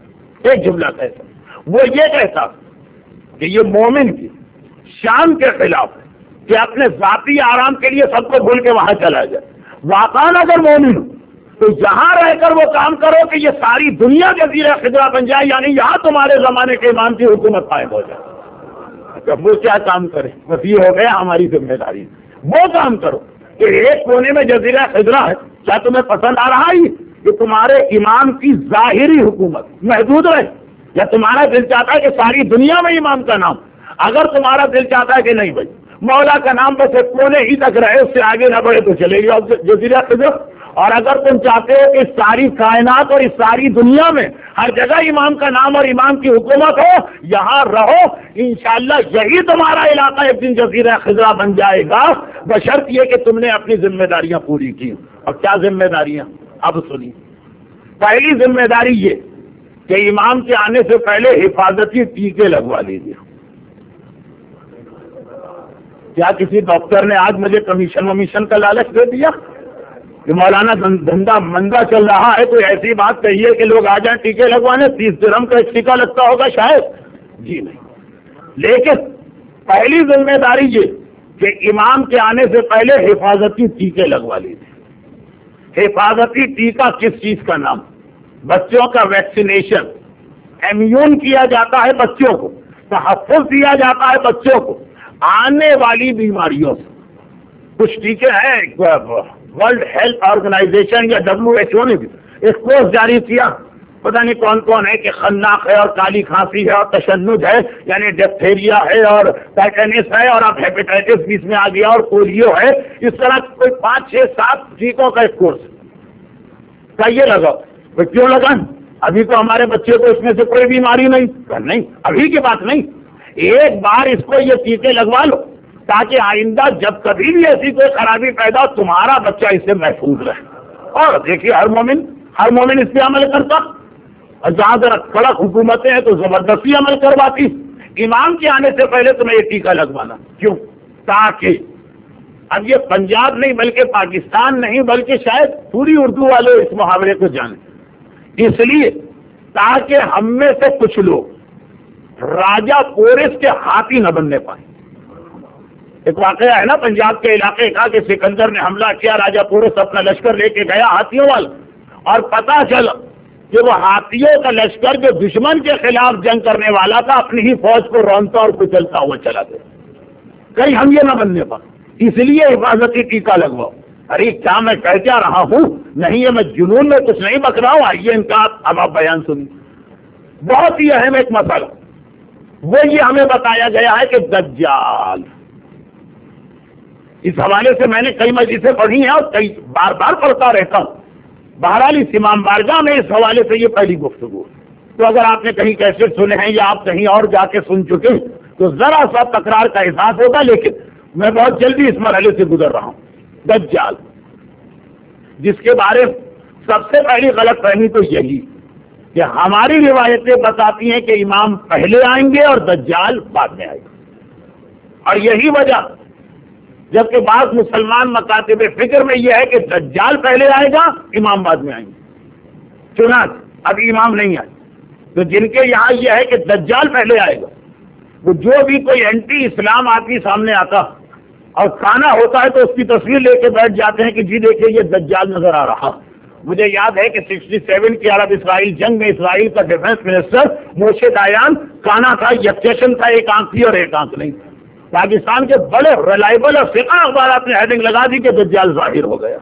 وہ یہ کہتا کہ یہ مومن کی شان کے خلاف ہے کہ اپنے ذاتی آرام کے لیے سب کو بھول کے وہاں چلا جائے۔ واقعاً اگر مومن ہو تو یہاں رہ کر وہ کام کرو کہ یہ ساری دنیا جزیرہ خضرا بن جائے، یعنی یہاں تمہارے زمانے کے امام کی حکومت قائم ہو جائے۔ وہ کیا کام کرے؟ بس یہ ہو گیا ہماری ذمہ داری، وہ کام کرو کہ ایک کونے میں جزیرہ خضرا ہے، کیا تمہیں پسند آ رہا ہے کہ تمہارے امام کی ظاہری حکومت محدود رہے، یا تمہارا دل چاہتا ہے کہ ساری دنیا میں امام کا نام؟ اگر تمہارا دل چاہتا ہے کہ نہیں بھائی مولا کا نام بس ایک کونے ہی تک رہے، اس سے آگے نہ بڑھے، تو چلے گی جزیرہ خضر۔ اور اگر تم چاہتے ہو کہ ساری کائنات اور اس ساری دنیا میں ہر جگہ امام کا نام اور امام کی حکومت ہو، یہاں رہو، انشاءاللہ یہی تمہارا علاقہ ایک دن جزیرہ خضرا بن جائے گا، بشرط یہ کہ تم نے اپنی ذمہ داریاں پوری کی۔ اور کیا ذمہ داریاں؟ اب سنیے۔ پہلی ذمہ داری یہ کہ امام کے آنے سے پہلے حفاظتی ٹیکے لگوا لیجیے۔ کیا کسی ڈاکٹر نے آج مجھے کمیشن کا لالچ دے دیا کہ مولانا دھندا مندا چل رہا ہے، کوئی ایسی بات کہیے کہ لوگ آ جائیں ٹیکے لگوانے، 30 درہم کا ایک ٹیکہ لگتا ہوگا شاید؟ جی نہیں۔ لیکن پہلی ذمہ داری یہ کہ امام کے آنے سے پہلے حفاظتی ٹیکے لگوا لیجیے۔ حفاظتی ٹیکہ کس چیز کا نام؟ بچوں کا ویکسینیشن، امیون کیا جاتا ہے بچوں کو، تحفظ دیا جاتا ہے بچوں کو آنے والی بیماریوں سے. کچھ ٹیچر ہیں، ورلڈ ہیلتھ آرگنائزیشن یا WHO نے بھی ایک کورس جاری کیا، پتہ نہیں کون کون ہے کہ خناق ہے اور کالی کھانسی ہے اور تشنج ہے، یعنی ڈیپتھیریا ہے اور ٹیٹنس ہے اور اب ہیپیٹائٹس بیچ میں آ گیا اور پولیو ہے. اس طرح کوئی 5 6 7 ٹیکوں کا ایک کورس چاہیے لگا. کیوں لگا؟ ابھی تو ہمارے بچے کو اس میں سے کوئی بیماری نہیں، ابھی کی بات نہیں، ایک بار اس کو یہ ٹیکے لگوا لو تاکہ آئندہ جب کبھی بھی ایسی کوئی خرابی پیدا ہو تمہارا بچہ اس سے محفوظ رہے. اور دیکھیے ہر مومن اس پہ عمل کرتا، اور جہاں ذرا کڑک حکومتیں ہیں تو زبردستی عمل کرواتی. امام کے آنے سے پہلے تمہیں یہ ٹیکہ لگوانا کیوں؟ تاکہ اب یہ پنجاب نہیں بلکہ پاکستان نہیں بلکہ شاید پوری اردو والے اس محاورے کو جانیں، اس لیے تاکہ ہم میں سے کچھ لوگ راجا پورس کے ہاتھی نہ بننے پائیں. ایک واقعہ ہے نا پنجاب کے علاقے کا کہ سکندر نے حملہ کیا، راجا پورس اپنا لشکر لے کے گیا ہاتھیوں والا، اور پتا چلا کہ وہ ہاتھیوں کا لشکر جو دشمن کے خلاف جنگ کرنے والا تھا اپنی ہی فوج کو رونتا اور کچلتا ہوا چلا گیا. کہیں ہم یہ نہ بننے پائیں، اس لیے حفاظتی ٹیکہ لگواؤ. ارے کیا میں کہہ کیا رہا ہوں؟ نہیں ہے میں جنون میں کچھ نہیں بک رہا ہوں. آئیے ان کا اب آپ بیان سنیے. بہت ہی اہم ایک مسئلہ وہ یہ ہمیں بتایا گیا ہے کہ دجال، اس حوالے سے میں نے کئی مجلسیں پڑھی ہیں اور کئی بار بار پڑھتا رہتا ہوں. بہرحال اس امام بارگاہ میں اس حوالے سے یہ پہلی گفتگو. تو اگر آپ نے کہیں کیسٹ سنے ہیں یا آپ کہیں اور جا کے سن چکے تو ذرا سا تکرار کا احساس ہوگا، لیکن میں بہت جلدی اس مرحلے سے گزر رہا ہوں. دجال، جس کے بارے میں سب سے پہلی غلط فہمی تو یہی کہ ہماری روایتیں بتاتی ہیں کہ امام پہلے آئیں گے اور دجال بعد میں آئے گا. اور یہی وجہ جبکہ بعض مسلمان مکاتب فکر میں یہ ہے کہ دجال پہلے آئے گا امام بعد میں آئیں گے. چنانچہ ابھی امام نہیں آئے تو جن کے یہاں یہ ہے کہ دجال پہلے آئے گا، وہ جو بھی کوئی اینٹی اسلام آدمی سامنے آتا اور کھانا ہوتا ہے تو اس کی تصویر لے کے بیٹھ جاتے ہیں کہ جی دیکھیے یہ دجال نظر آ رہا. مجھے یاد ہے کہ 67 کی عرب اسرائیل جنگ میں اسرائیل کا ڈیفنس منسٹر موشے دایان کانا تھا، یکچشن تھا، ایک آنکھ تھی اور ایک آنکھ نہیں. پاکستان کے بڑے ریلائبل اور ثقہ اخبارات نے ہیڈنگ لگا دی کہ دجال ظاہر ہو گیا.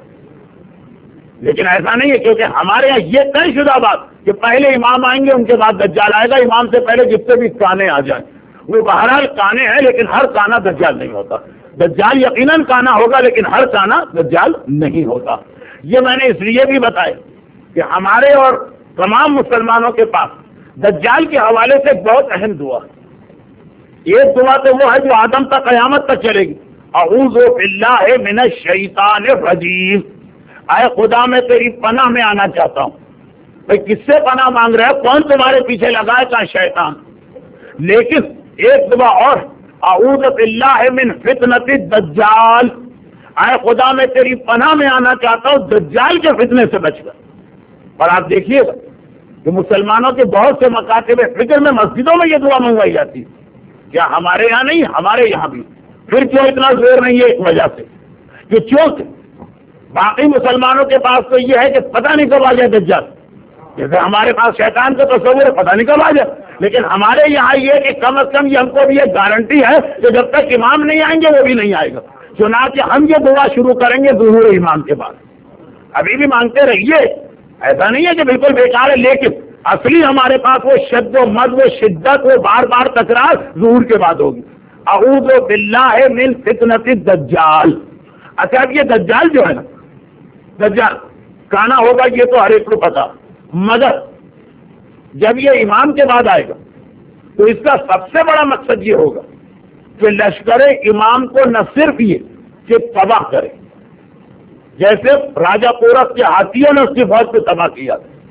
لیکن ایسا نہیں ہے، کیونکہ ہمارے یہاں یہ طے شدہ بات کہ پہلے امام آئیں گے ان کے بعد دجال آئے گا. امام سے پہلے جتنے بھی کانے آ جائیں وہ بہرحال کانے ہیں، لیکن ہر کانا دجال نہیں ہوتا. دجال یقیناً کانا ہوگا لیکن ہر کانا دجال نہیں ہوتا. یہ میں نے اس لیے بھی بتایا کہ ہمارے اور تمام مسلمانوں کے پاس دجال کے حوالے سے بہت اہم دعا ہے. ایک دعا تو وہ ہے جو آدم تک قیامت تک چلے گی، اعوذ باللہ من الشیطان الرجیم. اے خدا میں تیری پناہ میں آنا چاہتا ہوں. بھائی کس سے پناہ مانگ رہے ہو؟ کون تمہارے پیچھے لگا ہے؟ کہاں شیطان. لیکن ایک دعا اور، اعوذ باللہ من فتنۃ الدجال. اے خدا میں تیری پناہ میں آنا چاہتا ہوں دجال کے فتنے سے بچ کر. اور آپ دیکھیے گا کہ مسلمانوں کے بہت سے مکاتب فکر میں مسجدوں میں یہ دعا منگوائی جاتی ہے. کیا ہمارے یہاں نہیں؟ ہمارے یہاں بھی. پھر کیوں اتنا زور نہیں ہے؟ ایک وجہ سے کہ چونکہ باقی مسلمانوں کے پاس تو یہ ہے کہ پتہ نہیں کب آ جائے دجال. جیسے ہمارے پاس شیطان کا تصور ہے پتہ نہیں کب آ جائے، لیکن ہمارے یہاں یہ کہ کم از کم یہ ہم کو بھی ایک گارنٹی ہے کہ جب تک امام نہیں آئیں گے وہ بھی نہیں آئے گا. چنانچہ ہم یہ دعا شروع کریں گے ظہور امام کے بعد. ابھی بھی مانگتے رہیے، ایسا نہیں ہے کہ بالکل بیکار ہے، لیکن اصلی ہمارے پاس وہ شد و مد، وہ شدت، وہ بار بار تکرار ظہور کے بعد ہوگی. اعوذ باللہ من فتنۃ الدجال. اچھا اب یہ دجال جو ہے نا، دجال کانا ہوگا یہ تو ہر ایک کو پتا، مگر جب یہ امام کے بعد آئے گا تو اس کا سب سے بڑا مقصد یہ ہوگا کہ لشکر امام کو نہ صرف یہ کہ تباہ کرے، جیسے راجا پورس کے ہاتھیوں نے اس کی فوج کو تباہ کیا،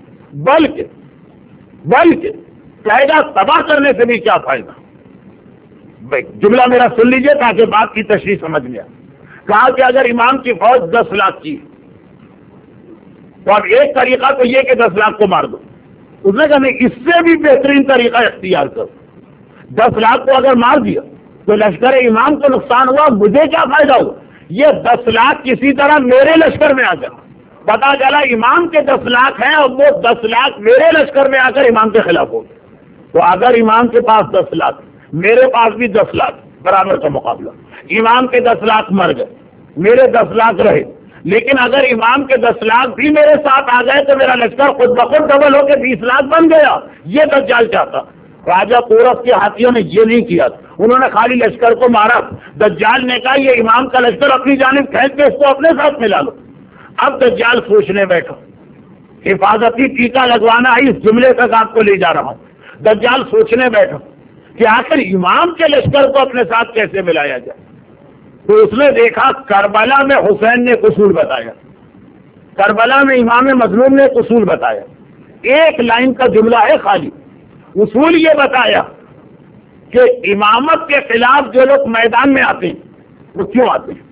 بلکہ کہے گا تباہ کرنے سے بھی کیا فائدہ. جملہ میرا سن لیجئے تاکہ بات کی تشریح سمجھ لیا. کہا کہ اگر امام کی فوج 10 لاکھ کی تو اب ایک طریقہ تو یہ کہ 10 لاکھ کو مار دو. اس نے کہا نہیں، اس سے بھی بہترین طریقہ اختیار کرو. 10 لاکھ کو اگر مار دیا تو لشکر امام کو نقصان ہوا، مجھے کیا فائدہ ہوا؟ یہ 10 لاکھ کسی طرح میرے لشکر میں آ جائے. پتا چلا امام کے 10 لاکھ ہیں اور وہ 10 لاکھ میرے لشکر میں آ کر امام کے خلاف ہو. تو اگر امام کے پاس 10 لاکھ، میرے پاس بھی 10 لاکھ، برابر کا مقابلہ، امام کے 10 لاکھ مر گئے، میرے 10 لاکھ رہے، لیکن اگر امام کے 10 لاکھ بھی میرے ساتھ آ گئے تو میرا لشکر خود بخود ڈبل ہو کے 20 لاکھ بن گیا. یہ دجال چاہتا. راجہ پورس کے ہاتھیوں نے یہ نہیں کیا، انہوں نے خالی لشکر کو مارا. دجال نے کہا یہ امام کا لشکر اپنی جانب کھینچ کے اس کو اپنے ساتھ ملا لو. اب دجال سوچنے بیٹھا، حفاظتی ٹیکہ لگوانا ہے، اس جملے تک آپ کو لے جا رہا ہوں. دجال سوچنے بیٹھا کہ آخر امام کے لشکر کو اپنے ساتھ کیسے ملایا جائے. تو اس نے دیکھا کربلا میں حسین نے قصور بتایا، کربلا میں امام مظلوم نے قصور بتایا. ایک لائن کا جملہ ہے خالی، اصول یہ بتایا کہ امامت کے خلاف جو لوگ میدان میں آتے ہیں وہ کیوں آتے ہیں.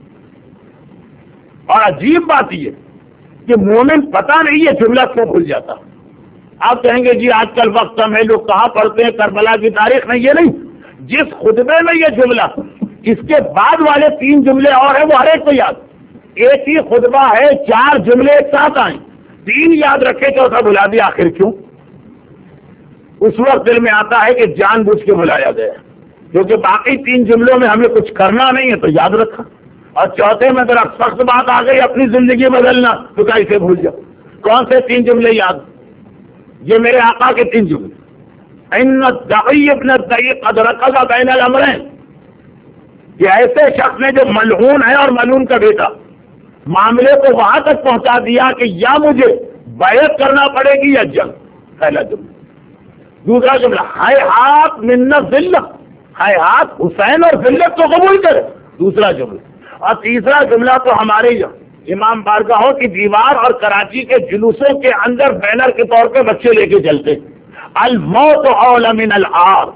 اور عجیب بات یہ کہ مومن پتہ نہیں یہ جملہ کیوں بھول جاتا. آپ کہیں گے جی آج کل وقت کم ہے، لوگ کہاں پڑھتے ہیں کربلا کی تاریخ میں. یہ نہیں، جس خطبے میں یہ جملہ، اس کے بعد والے 3 جملے اور ہیں وہ ہر ایک کو یاد. ایک ہی خطبہ ہے، 4 جملے ایک ساتھ آئیں، 3 یاد رکھے، چوتھا بھلا دیا. آخر کیوں؟ اس وقت دل میں آتا ہے کہ جان بوجھ کے بلایا گیا، کیونکہ باقی 3 جملوں میں ہمیں کچھ کرنا نہیں ہے تو یاد رکھا، اور چوتھے میں ذرا سخت بات آ گئی اپنی زندگی بدلنا تو کیسے بھول جاؤ. کون سے 3 جملے یاد؟ یہ میرے آقا کے 3 جملے. ان الدعی ابن الدعی قد رکض بین الامرین، کہ ایسے شخص نے جو ملعون ہے اور ملعون کا بیٹا، معاملے کو وہاں تک پہنچا دیا کہ یا مجھے بیعت کرنا پڑے گی یا جنگ. پہلا جملہ. دوسرا جملہ ہیہات من الذلہ، ہیہات حسین اور ذلت کو قبول کرے، دوسرا جملہ. اور تیسرا جملہ تو ہمارے امام بارگاہوں کی دیوار اور کراچی کے جلوسوں کے اندر بینر کے طور پہ بچے لے کے چلتے، الموت اولی من العار،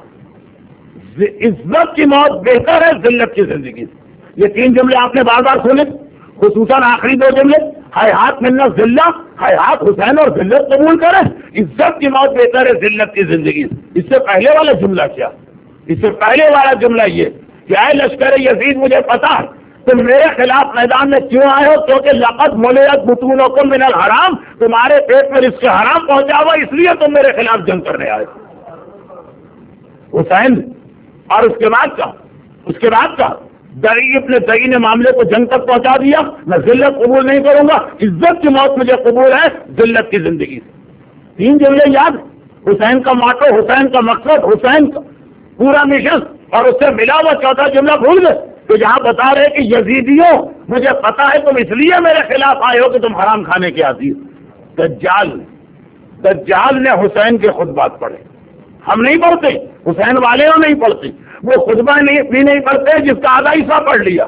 عزت کی موت بہتر ہے ذلت کی زندگی سے. یہ 3 جملے آپ نے بار بار سنے، خصوصاً آخری 2 جملے، ہیہات من الذلہ، ہیہات حسین اور ذلت قبول کرے، عزت کی موت بہتر ہے ذلت کی زندگی سے. اس سے پہلے والا جملہ کیا؟ اس سے پہلے والا جملہ یہ کہ اے لشکر یزید، مجھے پتا ہے تم میرے خلاف میدان میں کیوں آئے ہو، کیونکہ لقد ملئت بطونکم من الحرام، تمہارے پیٹ میں رزق حرام پہنچا ہوا، اس لیے تم میرے خلاف جنگ کرنے آئے ہو. حسین. اور اس کے بعد کا دعی ابن دعی نے معاملے کو جنگ تک پہنچا دیا. میں ذلت قبول نہیں کروں گا، عزت کی موت مجھے قبول ہے ذلت کی زندگی سے. 3 جملے یاد. حسین کا ماٹو، حسین کا مقصد، حسین کا پورا مشن، اور اس سے ملا ہوا چوتھا جملہ بھول گئے تو جہاں بتا رہے کہ یزیدیوں، مجھے پتا ہے تم اس لیے میرے خلاف آئے ہو کہ تم حرام کھانے کے عادی ہو. دجال نے حسین کے خطبات پڑھے. ہم نہیں پڑھتے، حسین والے ہو نہیں پڑھتے، وہ خطبہ بھی نہیں پڑھتے جس کا آدھا حصہ پڑھ لیا.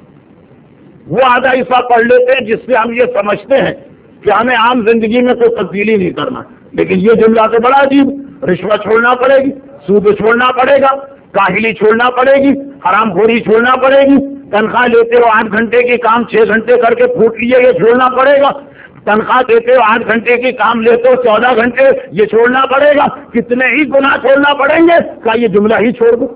وہ آدھا حصہ پڑھ لیتے ہیں جس سے ہم یہ سمجھتے ہیں کہ ہمیں عام زندگی میں کوئی تبدیلی نہیں کرنا. لیکن یہ جملہ تو بڑا عجیب، رشوت چھوڑنا پڑے گی، سود چھوڑنا پڑے گا، کاہلی چھوڑنا پڑے گی، حرام خوری چھوڑنا پڑے گی، تنخواہ لیتے ہو 8 گھنٹے کی کام 6 گھنٹے کر کے پھوٹ لیے، یہ چھوڑنا پڑے گا. تنخواہ دیتے ہو 8 گھنٹے کی کام لیتے ہو 14 گھنٹے، یہ چھوڑنا پڑے گا. کتنے ہی گناہ چھوڑنا پڑیں گے، کیا یہ جملہ ہی چھوڑ دو؟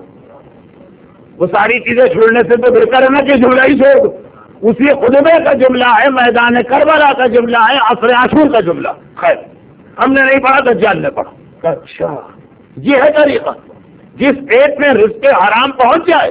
وہ ساری چیزیں چھوڑنے سے تو بہتر ہے نا کہ جملہ ہی چھوڑ دو. اسی خطبے کا جملہ ہے، میدان کربلا کا جملہ ہے، عصر عاشور کا جملہ. خیر ہم نے نہیں پڑھا، دجال نے پڑھا. اچھا یہ ہے طریقہ. جس پیٹ میں رزق حرام پہنچ جائے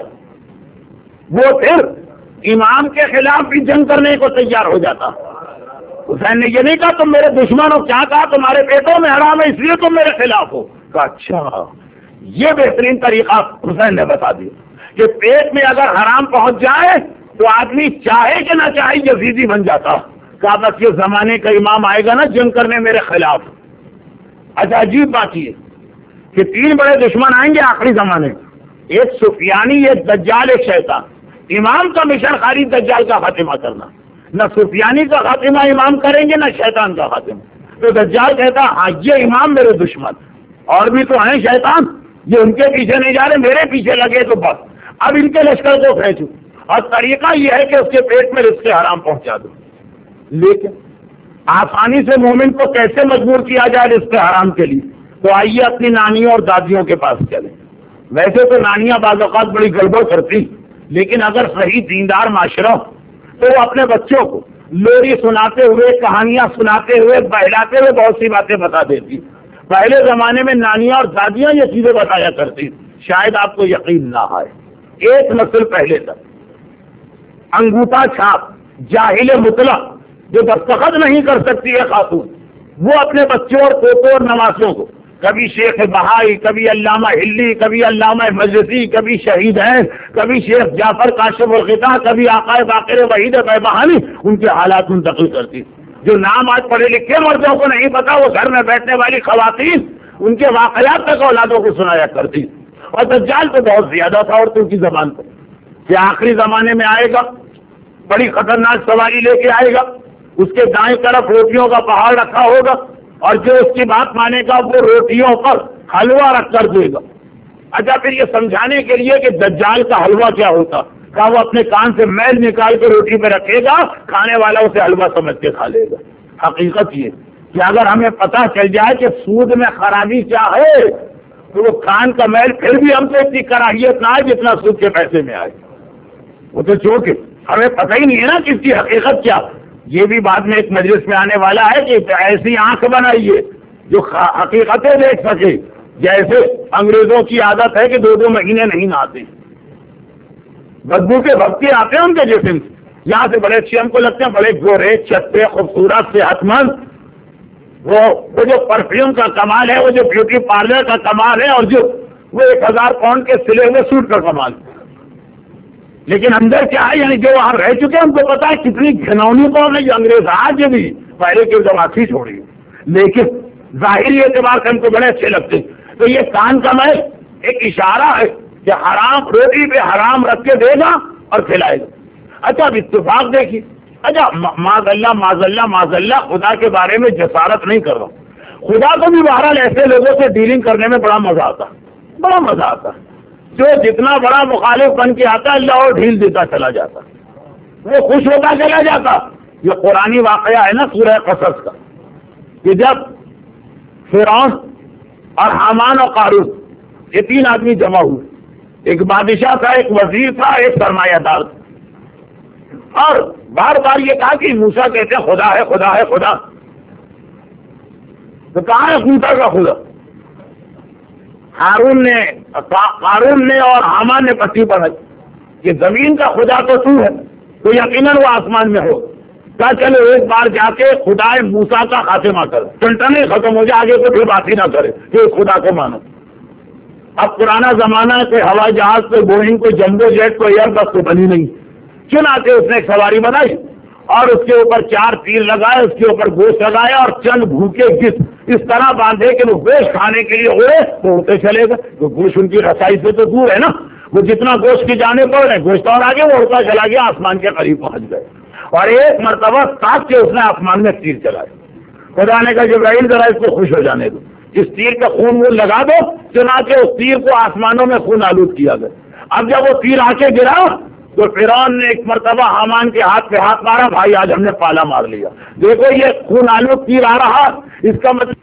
وہ پھر امام کے خلاف بھی جنگ کرنے کو تیار ہو جاتا. حسین نے یہ نہیں کہا تم میرے دشمن ہو، کیا کہا تمہارے پیٹوں میں حرام ہے اس لیے تم میرے خلاف ہو. اچھا یہ بہترین طریقہ حسین نے بتا دیا کہ پیٹ میں اگر حرام پہنچ جائے تو آدمی چاہے کہ نہ چاہے یزیدی بن جاتا. کہا بس یہ زمانے کا امام آئے گا نا جنگ کرنے میرے خلاف. اچھا عجیب بات یہ کہ 3 بڑے دشمن آئیں گے آخری زمانے میں، ایک سفیانی، ایک دجال، ایک شیطان. امام کا مشن خالی دجال کا خاتمہ کرنا، نہ سفیانی کا خاتمہ امام کریں گے نہ شیطان کا خاتمہ. تو دجال کہتا ہاں یہ امام میرے دشمن، اور بھی تو ہیں شیطان، یہ ان کے پیچھے نہیں جا رہے، میرے پیچھے لگے تو بس اب ان کے لشکر کو کھینچو. اور طریقہ یہ ہے کہ اس کے پیٹ میں رزق حرام پہنچا دو. لیکن آسانی سے مومن کو کیسے مجبور کیا جائے رزق حرام کے لیے؟ تو آئیے اپنی نانیوں اور دادیوں کے پاس چلیں. ویسے تو نانیاں بعض اوقات بڑی گڑبڑ کرتی، لیکن اگر صحیح دیندار معاشرہ تو وہ اپنے بچوں کو لوری سناتے ہوئے، کہانیاں سناتے ہوئے، بہلاتے ہوئے بہت سی باتیں بتا دیتی. پہلے زمانے میں نانیاں اور دادیاں یہ چیزیں بتایا کرتی، شاید آپ کو یقین نہ آئے، ایک نسل پہلے تک انگوٹھا چھاپ جاہل مطلق جو دستخط نہیں کر سکتی ہے خاتون، وہ اپنے بچوں اور پوتوں اور نواسوں کو کبھی شیخ بہائی، کبھی علامہ ہلی، کبھی علامہ مجلسی، کبھی شہید ہیں، کبھی شیخ جعفر کاشف الغطا، کبھی آقا باقر وحید بہانی، ان کے حالات منتقل کرتی۔ جو نام آج پڑھے لکھے مردوں کو نہیں پتا، وہ گھر میں بیٹھنے والی خواتین ان کے واقعات تک اولادوں کو سنایا کرتی۔ اور دجال تو بہت زیادہ تھا عورتوں کی زبان پر کہ آخری زمانے میں آئے گا، بڑی خطرناک سواری لے کے آئے گا، اس کے دائیں طرف روٹیوں کا پہاڑ رکھا ہوگا، اور جو اس کی بات مانے گا وہ روٹیوں پر حلوہ رکھ کر دے گا۔ اچھا، پھر یہ سمجھانے کے لیے کہ دجال کا حلوہ کیا ہوتا، کہا وہ اپنے کان سے میل نکال کے روٹی پہ رکھے گا، کھانے والا اسے حلوہ سمجھ کے کھا لے گا۔ حقیقت یہ کہ اگر ہمیں پتہ چل جائے کہ سود میں خرابی کیا ہے تو وہ کان کا میل پھر بھی ہم سے اتنی کراہیت نہ آئے جتنا سود کے پیسے میں آئے۔ وہ تو چونکہ ہمیں پتہ ہی نہیں ہے نا کہ اس کی حقیقت کیا۔ یہ بھی بعد میں ایک مجلس میں آنے والا ہے کہ ایسی آنکھ بنائیے جو حقیقتیں دیکھ سکے، جیسے انگریزوں کی عادت ہے کہ 2 مہینے نہیں نہاتے، بدبو کے بھپکے آتے ہیں ان کے جسم سے، یہاں سے بڑے اچھے ہم کو لگتے ہیں، بڑے گورے چتے خوبصورت صحت مند، وہ جو پرفیوم کا کمال ہے، وہ جو بیوٹی پارلر کا کمال ہے، اور جو وہ 1000 پاؤنڈ کے سلے ہوئے سوٹ کا کمال ہے، لیکن اندر کیا ہے، یعنی جو وہاں رہ چکے ہیں ان کو پتا ہے کتنی گھنونی قوم ہے جو انگریز آج بھی پہلے کی جماعتی چھوڑی، لیکن ظاہری اعتبار سے ہم کو بڑے اچھے لگتے ہیں۔ تو یہ کان کا میل ایک اشارہ ہے کہ حرام روٹی پہ حرام رکھ کے دے گا اور کھلائے گا۔ اچھا، اب اتفاق دیکھیے، اچھا معاذ اللہ معاذ اللہ معاذ اللہ، خدا کے بارے میں جسارت نہیں کر رہا ہوں، خدا کو بھی بہرحال ایسے لوگوں سے ڈیلنگ کرنے میں بڑا مزہ آتا، بڑا مزہ آتا، جو جتنا بڑا مخالف بن کے آتا ہے اللہ اور ڈھیل دیتا چلا جاتا، وہ خوش ہوتا چلا جاتا۔ یہ قرآنی واقعہ ہے نا سورہ قصص کا، کہ جب فرعون اور حامان اور قارون یہ 3 آدمی جمع ہوئے، ایک بادشاہ تھا، ایک وزیر تھا، ایک سرمایہ دار تھا، اور بار بار یہ کہا کہ موسیٰ کہتے ہیں خدا ہے خدا ہے خدا، تو کہاں ہے موسیٰ کا خدا؟ قارون نے اور حامان نے پٹی پڑھائی کہ زمین کا خدا تو تو ہے، تو یقیناً وہ آسمان میں ہو، کہا چلو ایک بار جا کے خدا موسیٰ کا خاتمہ کر، ٹنٹنے ختم ہو جائے، آگے کو پھر بات ہی نہ کرے کہ اس خدا کو مانو۔ اب پرانا زمانہ ہے، کوئی ہوائی جہاز، کوئی بوئنگ، کوئی جمبو جیٹ، کوئی ایئر بس تو بنی نہیں، چنانچہ اس نے ایک سواری بنائی اور اس کے اوپر 4 تیر لگائے، اس کے اوپر گوشت لگایا اور چند بھوکے گس اس طرح باندھے کہ وہ گوشت کھانے کے لیے اڑے تو اڑتے چلے گئے، تو گوشت ان کی رسائی سے تو دور ہے نا، وہ جتنا گوشت کی جانے پڑ رہے گوشت اور آگے وہ اڑتا چلا گیا، آسمان کے قریب پہنچ گئے، اور ایک مرتبہ ساتھ کے اس نے آسمان میں تیر چلائے۔ خدا نے کہا جبرائیل ذرا اس کو خوش ہو جانے دو، اس تیر کا خون وہ لگا دو، چنانچہ اس تیر کو آسمانوں میں خون آلود کیا گیا۔ اب جب وہ تیر آ کے گرا تو فرعون نے ایک مرتبہ حامان کے ہاتھ پہ ہاتھ مارا، بھائی آج ہم نے پالا مار لیا، دیکھو یہ خون آلود تیر آ رہا، اس کا مطلب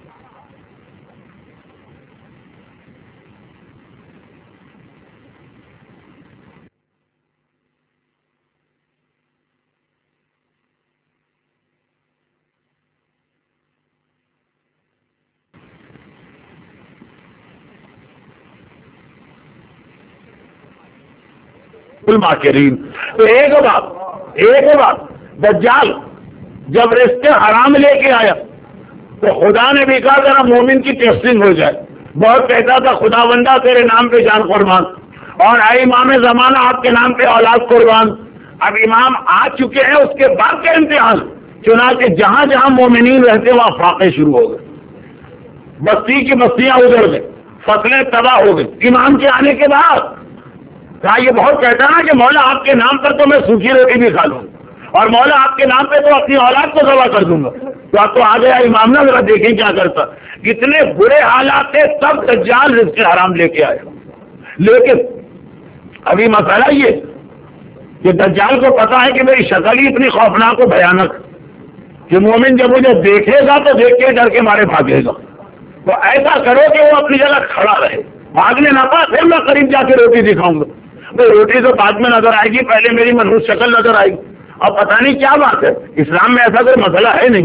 الماکرین۔ تو ایک بات دجال جب رزق حرام لے کے آیا تو خدا نے بھی کہا ذرا مومن کی ٹیسٹنگ ہو جائے، بہت کہتا تھا خدا بندہ تیرے نام پہ جان قربان، اور اے امام زمانہ آپ کے نام پہ اولاد قربان۔ اب امام آ چکے ہیں، اس کے بعد کا امتحان، چنانچہ جہاں جہاں مومنین رہتے وہاں فاقے شروع ہو گئے، بستی کی بستیاں اجڑ گئی، فصلیں تباہ ہو گئی امام کے آنے کے بعد۔ کہا یہ بہت کہتا نا کہ مولا آپ کے نام پر تو میں سوکھی روٹی بھی کھا لوں، اور مولا آپ کے نام پہ تو اپنی اولاد کو ذبح کر دوں گا، تو آپ تو آ گیا امام نا، ذرا دیکھیں کیا کرتا۔ کتنے برے حالات تھے، تب دجال رزق حرام لے کے آئے۔ لیکن ابھی مسئلہ یہ کہ دجال کو پتا ہے کہ میری شکل ہی اتنی خوفناک و بھیانک کہ مومن جب مجھے دیکھے گا تو دیکھ کے ڈر کے مارے بھاگے گا، تو ایسا کرو کہ وہ اپنی جگہ کھڑا رہے، بھاگنے نہ پا، پھر میں قریب جا کے روٹی دکھاؤں گا۔ روٹی تو بعد میں نظر آئے گی، پہلے میری منحوس شکل نظر آئے گی۔ اب پتہ نہیں کیا بات ہے، اسلام میں ایسا کوئی مسئلہ ہے نہیں،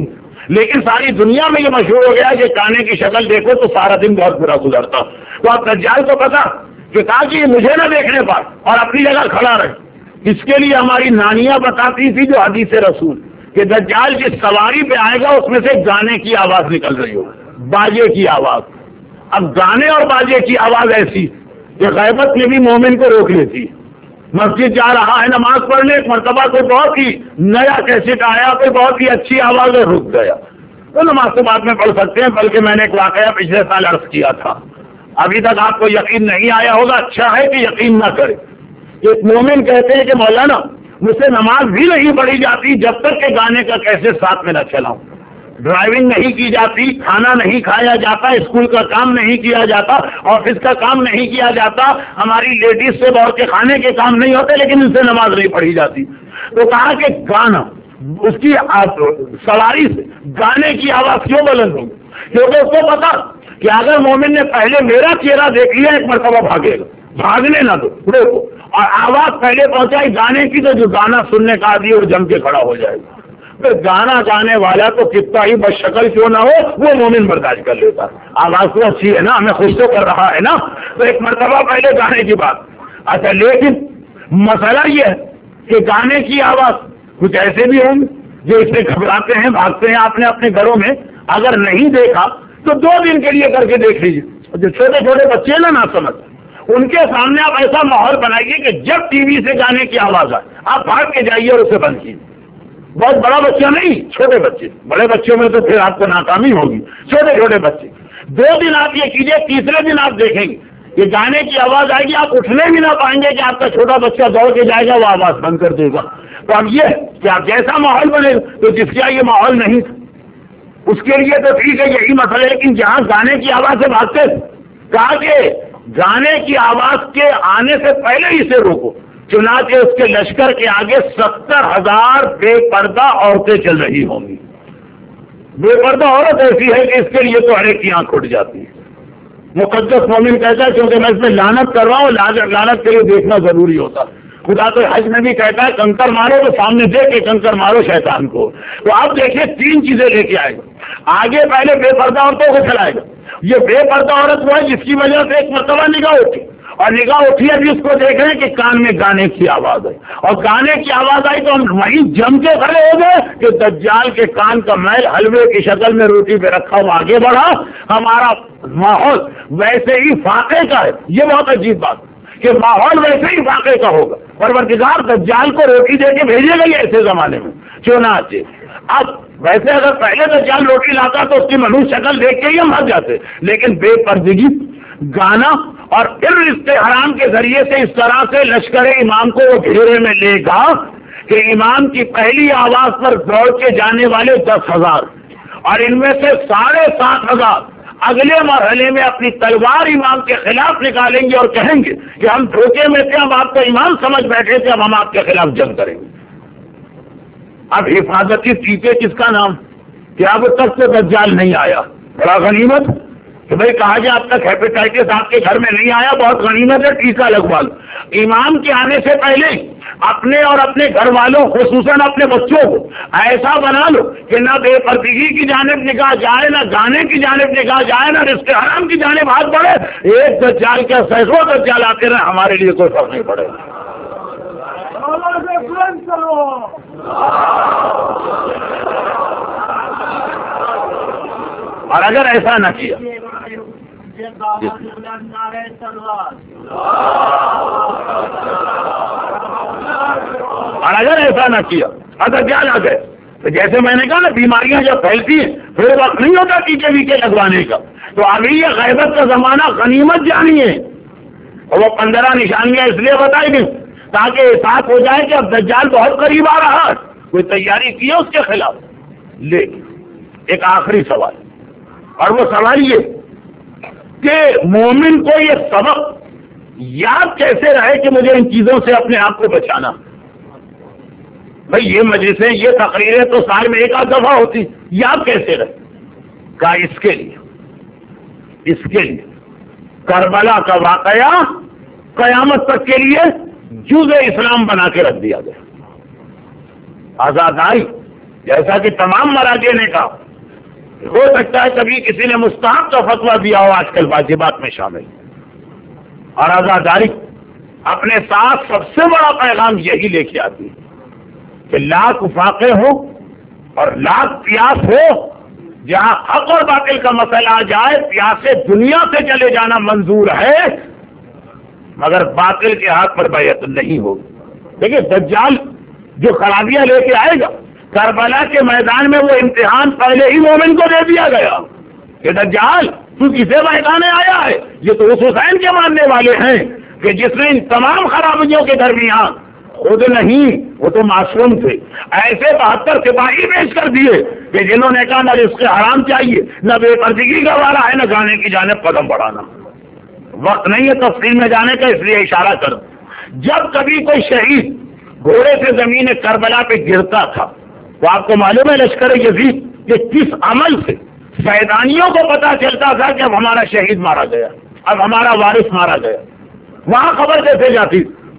لیکن ساری دنیا میں یہ مشہور ہو گیا کہ کانے کی شکل دیکھو تو سارا دن بہت برا گزرتا. تو اب دجال کو پتا کہ کہا کہ یہ مجھے نہ دیکھنے پائے اور اپنی جگہ کھڑا رہے. اس کے لیے ہماری نانیاں بتاتی تھی جو حدیث رسول کہ دجال جس سواری پہ آئے گا اس میں سے گانے کی آواز نکل رہی ہوگی, باجے کی آواز. اب گانے اور باجے کی آواز ایسی کہ غیبت میں بھی مومن کو روک لیتی. مسجد جا رہا ہے نماز پڑھنے, ایک مرتبہ کوئی بہت ہی نیا کیسٹ آیا, کوئی بہت ہی اچھی آواز ہے, رک گیا. تو نماز تو بعد میں پڑھ سکتے ہیں, بلکہ میں نے ایک واقعہ پچھلے سال عرض کیا تھا, ابھی تک آپ کو یقین نہیں آیا ہوگا. اچھا ہے کہ یقین نہ کرے. ایک مومن کہتے ہیں کہ مولانا مجھ سے نماز بھی نہیں پڑھی جاتی جب تک کہ گانے کا کیسٹ ساتھ میں نہ چلاؤں. ڈرائیونگ نہیں کی جاتی, کھانا نہیں کھایا جاتا, اسکول کا کام نہیں کیا جاتا, آفس کا کام نہیں کیا جاتا, ہماری لیڈیز سے بہت کے کھانے کے کام نہیں ہوتے, لیکن ان سے نماز نہیں پڑھی جاتی. تو کہا کہ گانا اس کی سواری سے گانے کی آواز کیوں بلند ہوگی؟ کیونکہ اس کو پتا کہ اگر مومن نے پہلے میرا چہرہ دیکھ لیا ایک مرتبہ بھاگے گا, بھاگنے نہ دو, روکو, اور آواز پہلے پہنچائی گانے کی تو جو گانا سننے کا آدمی اور جم کے کھڑا ہو جائے گا. پھر گانا گانے والا تو کتنا ہی بد شکل کیوں نہ ہو وہ مومن برداشت کر لیتا. آواز تو اچھی ہے نا, ہمیں خوش تو کر رہا ہے نا, تو ایک مرتبہ پہلے گانے کی بات. اچھا, لیکن مسئلہ یہ ہے کہ گانے کی آواز کچھ ایسے بھی ہوں جو اس سے گھبراتے ہیں, بھاگتے ہیں اپنے اپنے گھروں میں. اگر نہیں دیکھا تو 2 دن کے لیے کر کے دیکھ لیجیے. جو چھوٹے چھوٹے بچے نا سمجھ, ان کے سامنے آپ ایسا ماحول بنائیے کہ جب ٹی وی سے گانے کی آواز آئے آپ بھاگ کے جائیے اور اسے بند کیجیے. بہت بڑا بچہ نہیں, چھوٹے بچے. بڑے بچوں میں تو پھر آپ کو ناکامی ہوگی. چھوٹے چھوٹے بچے 2 دن آپ یہ کیجیے, تیسرے دن آپ دیکھیں گے کہ گانے کی آواز آئے گی, آپ اٹھنے بھی نہ پائیں گے کہ آپ کا چھوٹا بچہ دوڑ کے جائے گا, وہ آواز بند کر دے گا. تو اب یہ کہ آپ جیسا ماحول بنے تو جس کا یہ ماحول نہیں تھا اس کے لیے تو ٹھیک ہے, یہی مسئلہ ہے. لیکن جہاں گانے کی آواز سے بھاگتے, کہا کہ گانے کی آواز کے آنے سے پہلے ہی سے روکو. چنانچہ اس کے لشکر کے آگے 70,000 بے پردہ عورتیں چل رہی ہوں گی. بے پردہ عورت ایسی ہے کہ اس کے لیے تو ہر ایک کی آنکھ اٹھ جاتی ہے. مقدس مومن کہتا ہے کیونکہ میں اس میں لعنت کر رہا ہوں, لعنت کے لیے دیکھنا ضروری ہوتا. خدا تو حج میں بھی کہتا ہے کنکر مارو تو سامنے دیکھ کے کنکر مارو شیطان کو. تو آپ دیکھیے 3 چیزیں لے کے آئے گا. آگے پہلے بے پردہ عورتوں کو چلائے گا. یہ بے پردہ عورت وہ ہے جس کی وجہ سے ایک مرتبہ نگاہ اٹھی, اور نگاہ اٹھی ابھی اس کو دیکھ رہے ہیں کہ کان میں گانے کی آواز آئی, اور گانے کی آواز آئی تو ہم وہیں جم کے کھڑے ہو گئے کہ دجال کے کان کا میل حلوے کی شکل میں روٹی پہ رکھا ہوا آگے بڑھا. ہمارا ماحول ویسے ہی فاقے کا ہے. یہ بہت عجیب بات کہ ماحول ویسے ہی فاقے کا ہوگا. پروردگار دجال کو روٹی دے کے بھیجے گا ایسے زمانے میں. چنانچہ اب ویسے اگر پہلے دجال روٹی لاتا تو اس کی منحوس شکل دیکھ کے ہی ہم مر جاتے, لیکن بے پردگی, گانا اور پھر رشتے حرام کے ذریعے سے اس طرح سے لشکر امام کو وہ گھیرے میں لے گا کہ امام کی پہلی آواز پر دوڑ کے جانے والے 10,000 اور ان میں سے 7,500 اگلے مرحلے میں اپنی تلوار امام کے خلاف نکالیں گے اور کہیں گے کہ ہم دھوکے میں تھے, ہم آپ کو امام سمجھ بیٹھے تھے, اب ہم آپ کے خلاف جنگ کریں گے. اب حفاظتی ٹیکے کس کا نام کہ اب تک تو دجال نہیں آیا. بڑا غنیمت کہ بھائی کہا جائے اب تک ہیپیٹائٹس آپ کے گھر میں نہیں آیا, بہت غنیمت ہے, ٹیکہ لگوا لو. امام کے آنے سے پہلے اپنے اور اپنے گھر والوں خصوصاً اپنے بچوں کو ایسا بنا لو کہ نہ بے پردگی کی جانب نگاہ جائے, نہ گانے کی جانب نگاہ جائے, نہ رشتے حرام کی جانب ہاتھ بڑھے. ایک دجال کیا 100 دجال آتے رہے, ہمارے لیے کوئی فرق نہیں پڑے گا. اور اگر ایسا نہ کیا اگر کیا نہ گئے تو جیسے میں نے کہا نا بیماریاں جب پھیلتی ہیں پھر وقت نہیں ہوتا ٹیکے ویکے لگوانے کا. تو ابھی یہ غیبت کا زمانہ غنیمت جانی ہے, اور وہ 15 نشانیاں اس لیے بتائی گئی تاکہ احساس ہو جائے کہ اب دجال بہت قریب آ رہا ہے. کوئی تیاری کی ہے اس کے خلاف. لیکن ایک آخری سوال, اور وہ سوال یہ کہ مومن کو یہ سبق یاد کیسے رہے کہ مجھے ان چیزوں سے اپنے آپ کو بچانا. بھئی یہ مجلسیں, یہ تقریریں تو سال میں 1 دفعہ ہوتی, یاد کیسے رہے؟ کہا اس کے لیے کربلا کا واقعہ قیامت تک کے لیے جز اسلام بنا کے رکھ دیا گیا. آزادائی جیسا کہ تمام مراجع نے کہا ہو سکتا ہے کبھی کسی نے مستحب کا فتویٰ دیا ہو آج کل واجبات میں شامل. اور عزاداری اپنے ساتھ سب سے بڑا پیغام یہی لے کے آتی ہے کہ لاکھ فاقے ہو اور لاکھ پیاس ہو، جہاں حق اور باطل کا مسئلہ آ جائے پیاسے دنیا سے چلے جانا منظور ہے، مگر باطل کے ہاتھ پر بیعت نہیں ہوگی. دیکھیے دجال جو خرابیاں لے کے آئے گا، کربلا کے میدان میں وہ امتحان پہلے ہی مومن کو دے دیا گیا کہ دجال تو کسے بہکانے آیا ہے. یہ تو اس حسین کے ماننے والے ہیں کہ جس نے ان تمام خرابیوں کے درمیان خود نہیں، وہ تو معصوم تھے، ایسے 72 سپاہی پیش کر دیے کہ جنہوں نے کہا نہ رزق حرام چاہیے، نہ بے پردگی کا وعدہ ہے، نہ گانے کی جانب قدم بڑھانا. وقت نہیں ہے تفصیل میں جانے کا، اس لیے اشارہ کر. جب کبھی کوئی شہید گھوڑے سے زمین کربلا پہ گرتا تھا تو آپ کو معلوم ہے لشکر یزید کہ کس عمل سے فیضانیوں کو پتا چلتا تھا کہ اب ہمارا شہید مارا گیا، اب ہمارا وارث مارا گیا. وہاں خبر کیسے جاتی؟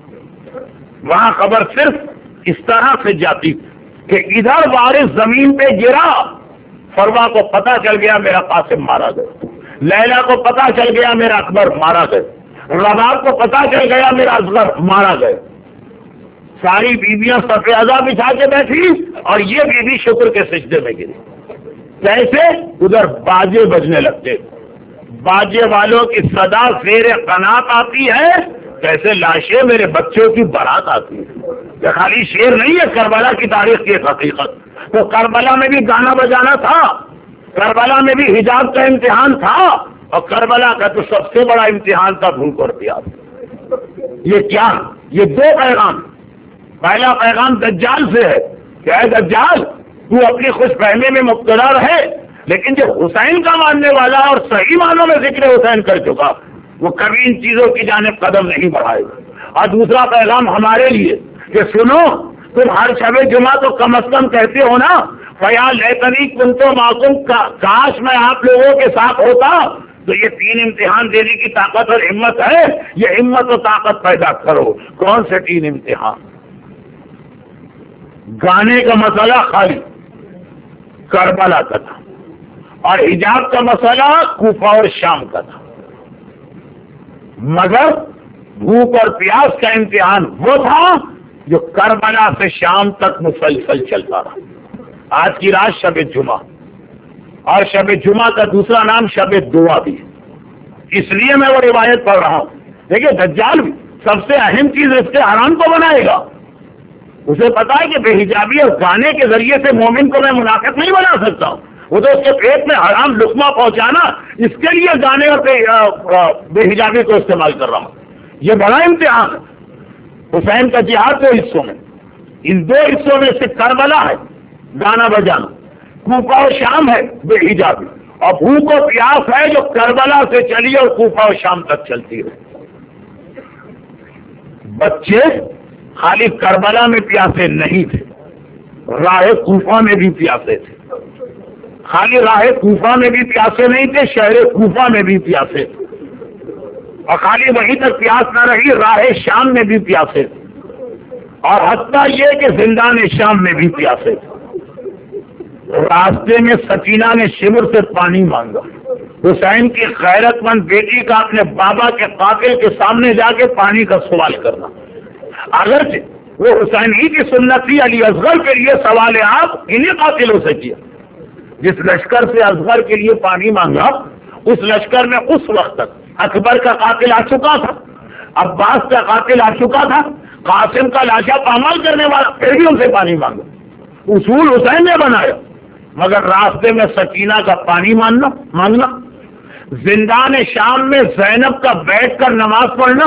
وہاں خبر صرف اس طرح سے جاتی کہ ادھر وارث زمین پہ گرا، فروا کو پتا چل گیا میرا قاسم مارا گیا، لیلا کو پتا چل گیا میرا اکبر مارا گیا، رباب کو پتا چل گیا میرا اصغر مارا گیا. ساری بیویاں صف اعضا بچھا کے بیٹھی اور یہ بیوی شکر کے سجدے میں گری. کیسے؟ ادھر باجے بجنے لگتے، باجے والوں کی صدا زیر قنات آتی ہے، کیسے لاشیں میرے بچوں کی بارات آتی ہے. یہ خالی شعر نہیں ہے، کربلا کی تاریخ کی ایک حقیقت. تو کربلا میں بھی گانا بجانا تھا، کربلا میں بھی حجاب کا امتحان تھا، اور کربلا کا تو سب سے بڑا امتحان تھا بھوک اور پیاس. یہ کیا؟ یہ دو پیغام. پہلا پیغام دجال سے ہے کہ اے دجال تو اپنی خوش فہمی میں مبتلا رہے، لیکن جو حسین کا ماننے والا اور صحیح معنوں میں ذکر حسین کر چکا وہ کبھی ان چیزوں کی جانب قدم نہیں بڑھائے گا. اور دوسرا پیغام ہمارے لیے کہ سنو، تم ہر شب جمعہ تو کم از کم کہتے ہو نا فیا لیتنی کنت معکم، کاش میں آپ لوگوں کے ساتھ ہوتا. تو یہ 3 امتحان دینے کی طاقت اور ہمت ہے، یہ ہمت و طاقت پیدا کرو. کون سے 3 امتحان؟ گانے کا مسئلہ خالی کربلا کا تھا، اور حجاب کا مسئلہ کوفہ اور شام کا تھا. مگر بھوک اور پیاس کا امتحان وہ تھا جو کربلا سے شام تک مسلسل چلتا رہا. آج کی رات شب جمعہ، اور شب جمعہ کا دوسرا نام شب دعا بھی، اس لیے میں وہ روایت پڑھ رہا ہوں. دیکھیے دجال بھی سب سے اہم چیز اس کے حرام کو بنائے گا. اسے پتا ہے کہ بے حجابی اور گانے کے ذریعے سے مومن کو میں منافق نہیں بنا سکتا ہوں. وہ تو اس کے پیٹ میں حرام لقمہ پہنچانا، اس کے لیے گانے اور بے حجابی کو استعمال کر رہا ہوں. یہ بڑا امتحان ہے. حسین کا جہاد 2 حصوں میں، ان 2 حصوں میں سے کربلا ہے گانا بجانا، کوفہ اور شام ہے بے حجابی، اور بھوک و پیاس ہے جو کربلا سے چلی اور کوفہ اور شام تک چلتی ہے. بچے خالی کربلا میں پیاسے نہیں تھے، راہ کوفہ میں بھی پیاسے تھے. خالی راہ کوفہ میں بھی پیاسے نہیں تھے، شہر کوفہ میں بھی پیاسے تھے. اور خالی وہیں تک پیاس نہ رہی، راہ شام میں بھی پیاسے تھے، اور حتیٰ یہ کہ زندان شام میں بھی پیاسے تھے. راستے میں سکینہ نے شمر سے پانی مانگا. حسین کی غیرت مند بیٹی کا اپنے بابا کے قاتل کے سامنے جا کے پانی کا سوال کرنا، اگرچہ وہ حسین ہی کی سنت تھی. علی اصغر کے لیے سوال آپ انہیں قاتلوں سے کیا. جس لشکر سے اصغر کے لیے پانی مانگا، اس لشکر میں اس وقت تک اکبر کا قاتل آ چکا تھا، عباس کا قاتل آ چکا تھا، قاسم کا لاشا پامال کرنے والا، پھر بھی ان سے پانی مانگا. اصول حسین نے بنایا، مگر راستے میں سکینہ کا پانی مانگنا، زندان شام میں زینب کا بیٹھ کر نماز پڑھنا،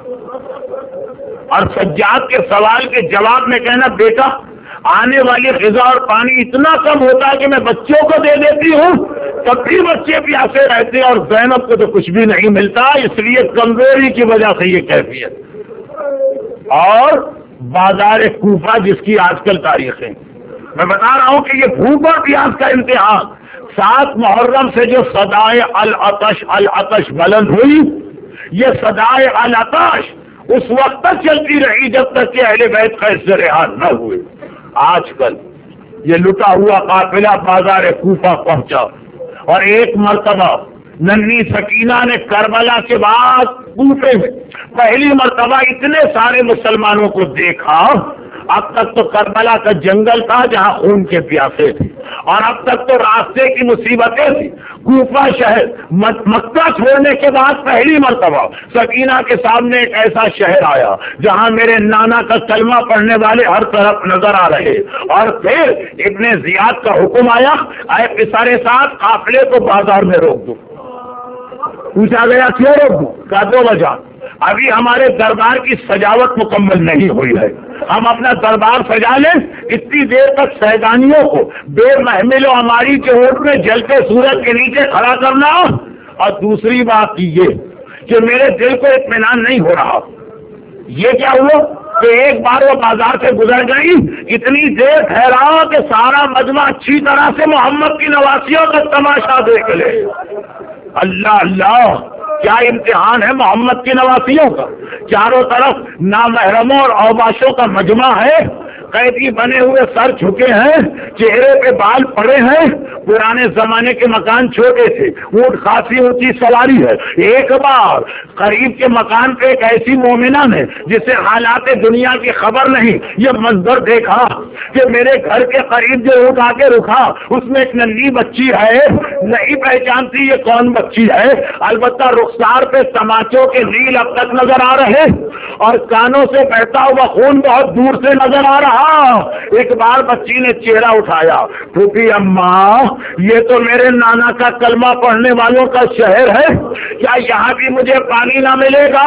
اور سجاد کے سوال کے جواب میں کہنا بیٹا آنے والی غذا اور پانی اتنا کم ہوتا ہے کہ میں بچوں کو دے دیتی ہوں، تب بھی بچے پیاسے رہتے اور زینب کو تو کچھ بھی نہیں ملتا، اس لیے کمزوری کی وجہ سے یہ کیفیت. اور بازار کوفہ جس کی آج کل تاریخ ہے، میں بتا رہا ہوں کہ یہ بھوک اور پیاس کا امتحان 7 محرم سے جو صدائے العطش العطش بلند ہوئی، یہ صدائے العطش اس وقت تک چلتی رہی جب تک کہ اہل بیت قید سے رہا نہ ہوئے. آج کل یہ لٹا ہوا قافلہ بازار کوفہ پہنچا اور ایک مرتبہ ننھی سکینہ نے کربلا کے بعد کوفے میں پہلی مرتبہ اتنے سارے مسلمانوں کو دیکھا. اب تک تو کربلا کا جنگل تھا جہاں خون کے پیاسے تھے، اور اب تک تو راستے کی مصیبتیں تھی. کوفہ شہر مکہ چھوڑنے کے بعد پہلی مرتبہ سکینہ کے سامنے ایک ایسا شہر آیا جہاں میرے نانا کا کلمہ پڑھنے والے ہر طرف نظر آ رہے. اور پھر ابن زیاد کا حکم آیا، اے پسر ساتھ قافلے کو بازار میں روک دو. پوچھا گیا کیوں روک دوں؟ کہا 2 وجہ. ابھی ہمارے دربار کی سجاوٹ مکمل نہیں ہوئی ہے، ہم اپنا دربار سجا لیں، اتنی دیر تک سیدانیوں کو بے محمل و ہماری کے اونٹ میں جلتے سورج کے نیچے کھڑا کرنا. اور دوسری بات یہ کہ میرے دل کو اطمینان نہیں ہو رہا. یہ کیا ہوا کہ ایک بار وہ بازار سے گزر گئی، اتنی دیر ٹھہرا کہ سارا مجمع اچھی طرح سے محمد کی نواسیوں کا تماشا دیکھ لے. اللہ اللہ، کیا امتحان ہے محمد کی نواسیوں کا. چاروں طرف نامحرموں اور اوباشوں کا مجمع ہے، قیدی بنے ہوئے سر جھکے ہیں، چہرے پہ بال پڑے ہیں. پرانے زمانے کے مکان چھوٹے تھے، اونٹ خاصی اونچی سواری ہے. ایک بار قریب کے مکان پہ ایک ایسی مومنہ نے جسے حالات دنیا کی خبر نہیں، یہ منظر دیکھا کہ میرے گھر کے قریب جو اونٹ آ کے رکا اس میں ایک ننھی بچی ہے. نہیں پہچانتی یہ کون بچی ہے، البتہ رخسار پہ تماچوں کے نیل اب تک نظر آ رہے اور کانوں سے بہتا ہوا خون بہت دور سے نظر آ رہا. ایک بار بچی نے چہرہ اٹھایا، پھوپھی اماں یہ تو میرے نانا کا کلمہ پڑھنے والوں کا شہر ہے، کیا یہاں بھی مجھے پانی نہ ملے گا؟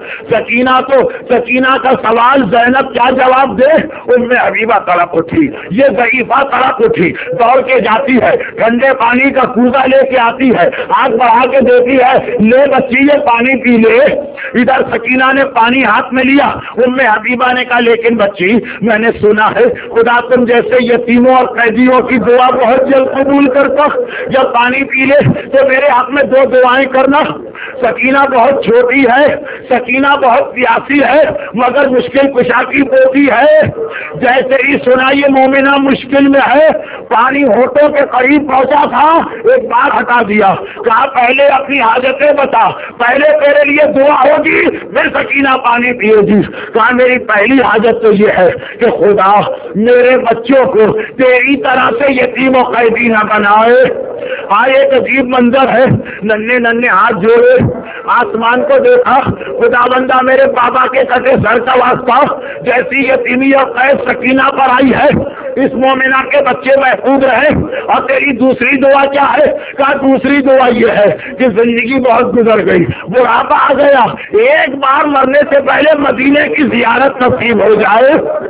سکینہ کا سوال زینب کیا جواب دے. ام حبیبہ تڑپ اٹھی، یہ ضعیفہ تڑپ اٹھی، دوڑ کے جاتی ہے، ٹھنڈے پانی کا کوزہ لے کے آتی ہے، آگ بڑھا کے دیتی ہے، لے بچی یہ پانی پی لے. ادھر سکینہ نے پانی ہاتھ میں لیا. ام حبیبہ نے کہا لیکن بچی میں نے سنا ہے خدا تم جیسے یتیموں اور قیدیوں کی دعا بہت جلد قبول کرتا، جب پانی پی لے تو میرے حق میں 2 دعائیں کرنا. سکینہ بہت چھوٹی ہے، سکینہ بہت پیاسی ہے، مگر مشکل کشا کی پوتی ہے. جیسے ہی سنا یہ مومنہ مشکل میں ہے، پانی ہونٹوں کے قریب پہنچا تھا، ایک بار ہٹا دیا، کہا پہلے اپنی حاجتیں بتا، پہلے تیرے لیے دعا ہوگی پھر سکینہ پانی پیے گی. کہا میری پہلی حاجت تو یہ ہے کہ خدا میرے بچوں کو تیری طرح سے یتیم و قیدی نہ بنائے. ایک عجیب منظر ہے، ننھے ننھے ہاتھ جوڑے آسمان کو دیکھا، خدا بندہ میرے بابا کے کٹے سر کا واسطہ، جیسی یتیمی اور قید سکینہ پر آئی ہے اس مومنہ کے بچے محفوظ رہے. اور تیری دوسری دعا کیا ہے؟ کہا دوسری دعا یہ ہے کہ زندگی بہت گزر گئی، بڑھاپا آ گیا، ایک بار مرنے سے پہلے مدینے کی زیارت نصیب ہو جائے.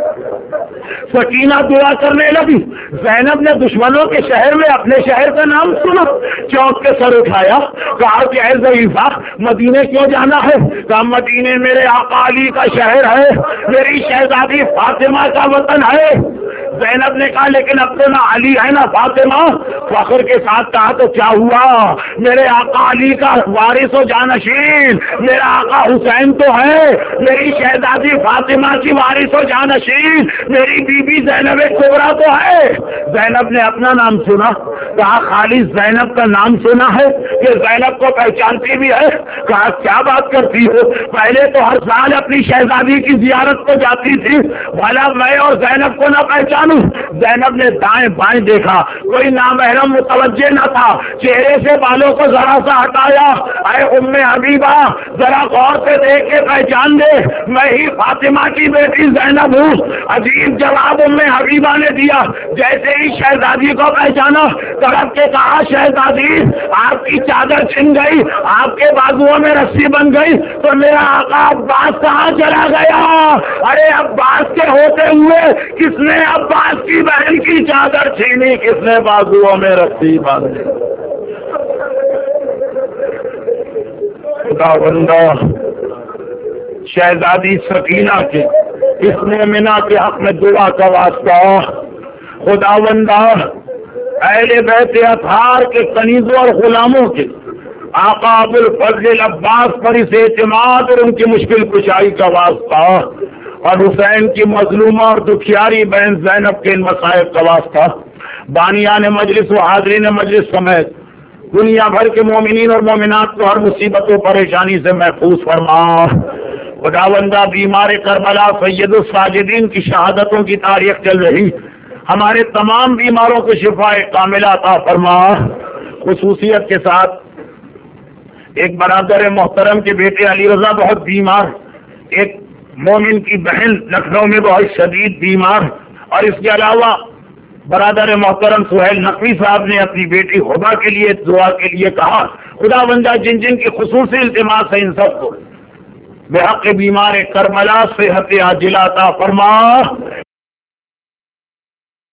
سکینہ دعا کرنے لگی. زینب نے دشمنوں کے شہر میں اپنے شہر کا نام سنا، چوک کے سر اٹھایا، کہا کہ اے ضعیفہ مدینے کیوں جانا ہے؟ کہا مدینے میرے آقا علی کا شہر ہے، میری شہزادی فاطمہ کا وطن ہے. زینب نے کہا لیکن اب تو نہ علی ہے نہ فاطمہ. فخر کے ساتھ کہا تو کیا ہوا، میرے آقا علی کا وارث و جانشین میرا آقا حسین تو ہے، میری شہزادی فاطمہ کی وارث و جانشین میری بی بی زینب کبریٰ تو ہے. زینب نے اپنا نام سنا، کہا خالص زینب کا نام سنا ہے کہ زینب کو پہچانتی بھی ہے. کہا کیا بات کرتی ہو، پہلے تو ہر سال اپنی شہزادی کی زیارت کو جاتی تھی، بھلا میں اور زینب کو نہ پہچانوں؟ زینب نے دائیں بائیں دیکھا، کوئی نامحرم متوجہ نہ تھا، چہرے سے بالوں کو ذرا سا ہٹایا. اے ام حبیبہ ذرا غور سے دیکھ کے پہچان دے، میں ہی فاطمہ کی بیٹی زینب ہوں. عجیب جواب ام حبیبہ نے دیا. جیسے ہی شہزادی کو پہچانا تڑپ کے کہا شہزادی آپ کی چادر چھن گئی، آپ کے بازوؤں میں رسی بن گئی، تو میرا آقا عباس کہاں چلا گیا؟ ارے عباس کے ہوتے ہوئے کس نے عباس کی بہن کی چادر چھینی، کس نے بازوؤں میں رسی باندھی؟ خدا بندہ شہزادی سکینہ کے اس مومنہ کے حق میں دعا کا واسطہ، خدا بندہ اہل بیت اطہار کے کنیزوں اور غلاموں کے آقا ابو الفضل عباس پر اس اعتماد اور ان کی مشکل کشائی کا واسطہ، اور حسین کی مظلومہ اور دکھیاری بہن زینب کے ان مصائب کا واسطہ، بانیان مجلس و حاضرین مجلس سمیت دنیا بھر کے مومنین اور مومنات کو ہر مصیبت و پریشانی سے محفوظ فرما۔ خداوندہ بیمار کربلا سید الساجدین کی شہادتوں کی تاریخ چل رہی، ہمارے تمام بیماروں کو شفاء کاملہ عطا فرما۔ خصوصیت کے ساتھ ایک برادر محترم کے بیٹے علی رضا بہت بیمار، ایک مومن کی بہن لکھنؤ میں بہت شدید بیمار، اور اس کے علاوہ برادر محترم سہیل نقوی صاحب نے اپنی بیٹی ہبا کے لیے دعا کے لیے کہا۔ خداوندہ جن جن کی خصوصی التماس ہے ان سب کو بحق بیمار کربلا صحت عاجلہ عطا فرما۔